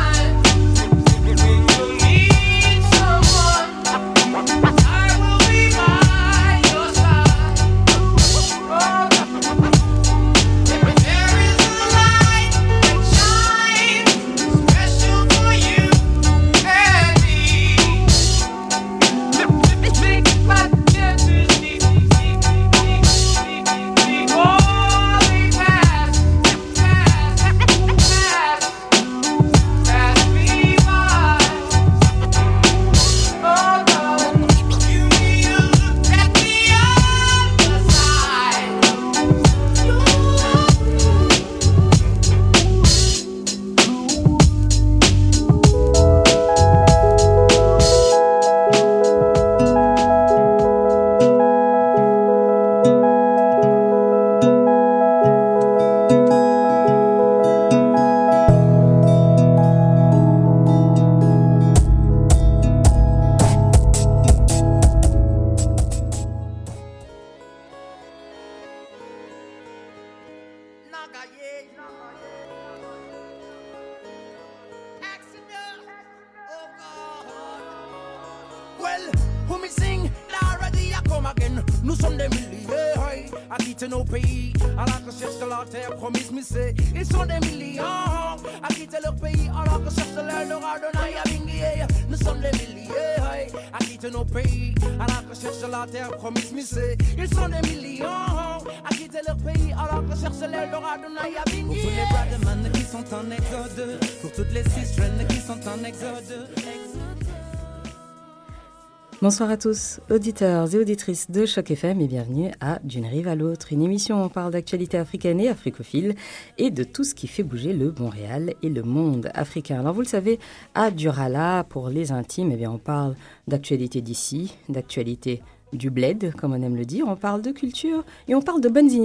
Bonsoir à tous, auditeurs et auditrices de Choc F M et bienvenue à D'une rive à l'autre, une émission où on parle d'actualité africaine et africophile et de tout ce qui fait bouger le Montréal et le monde africain. Alors vous le savez, à Durala, pour les intimes, eh bien on parle d'actualité d'ici, d'actualité du bled, comme on aime le dire, on parle de culture et on parle de bonnes initiatives.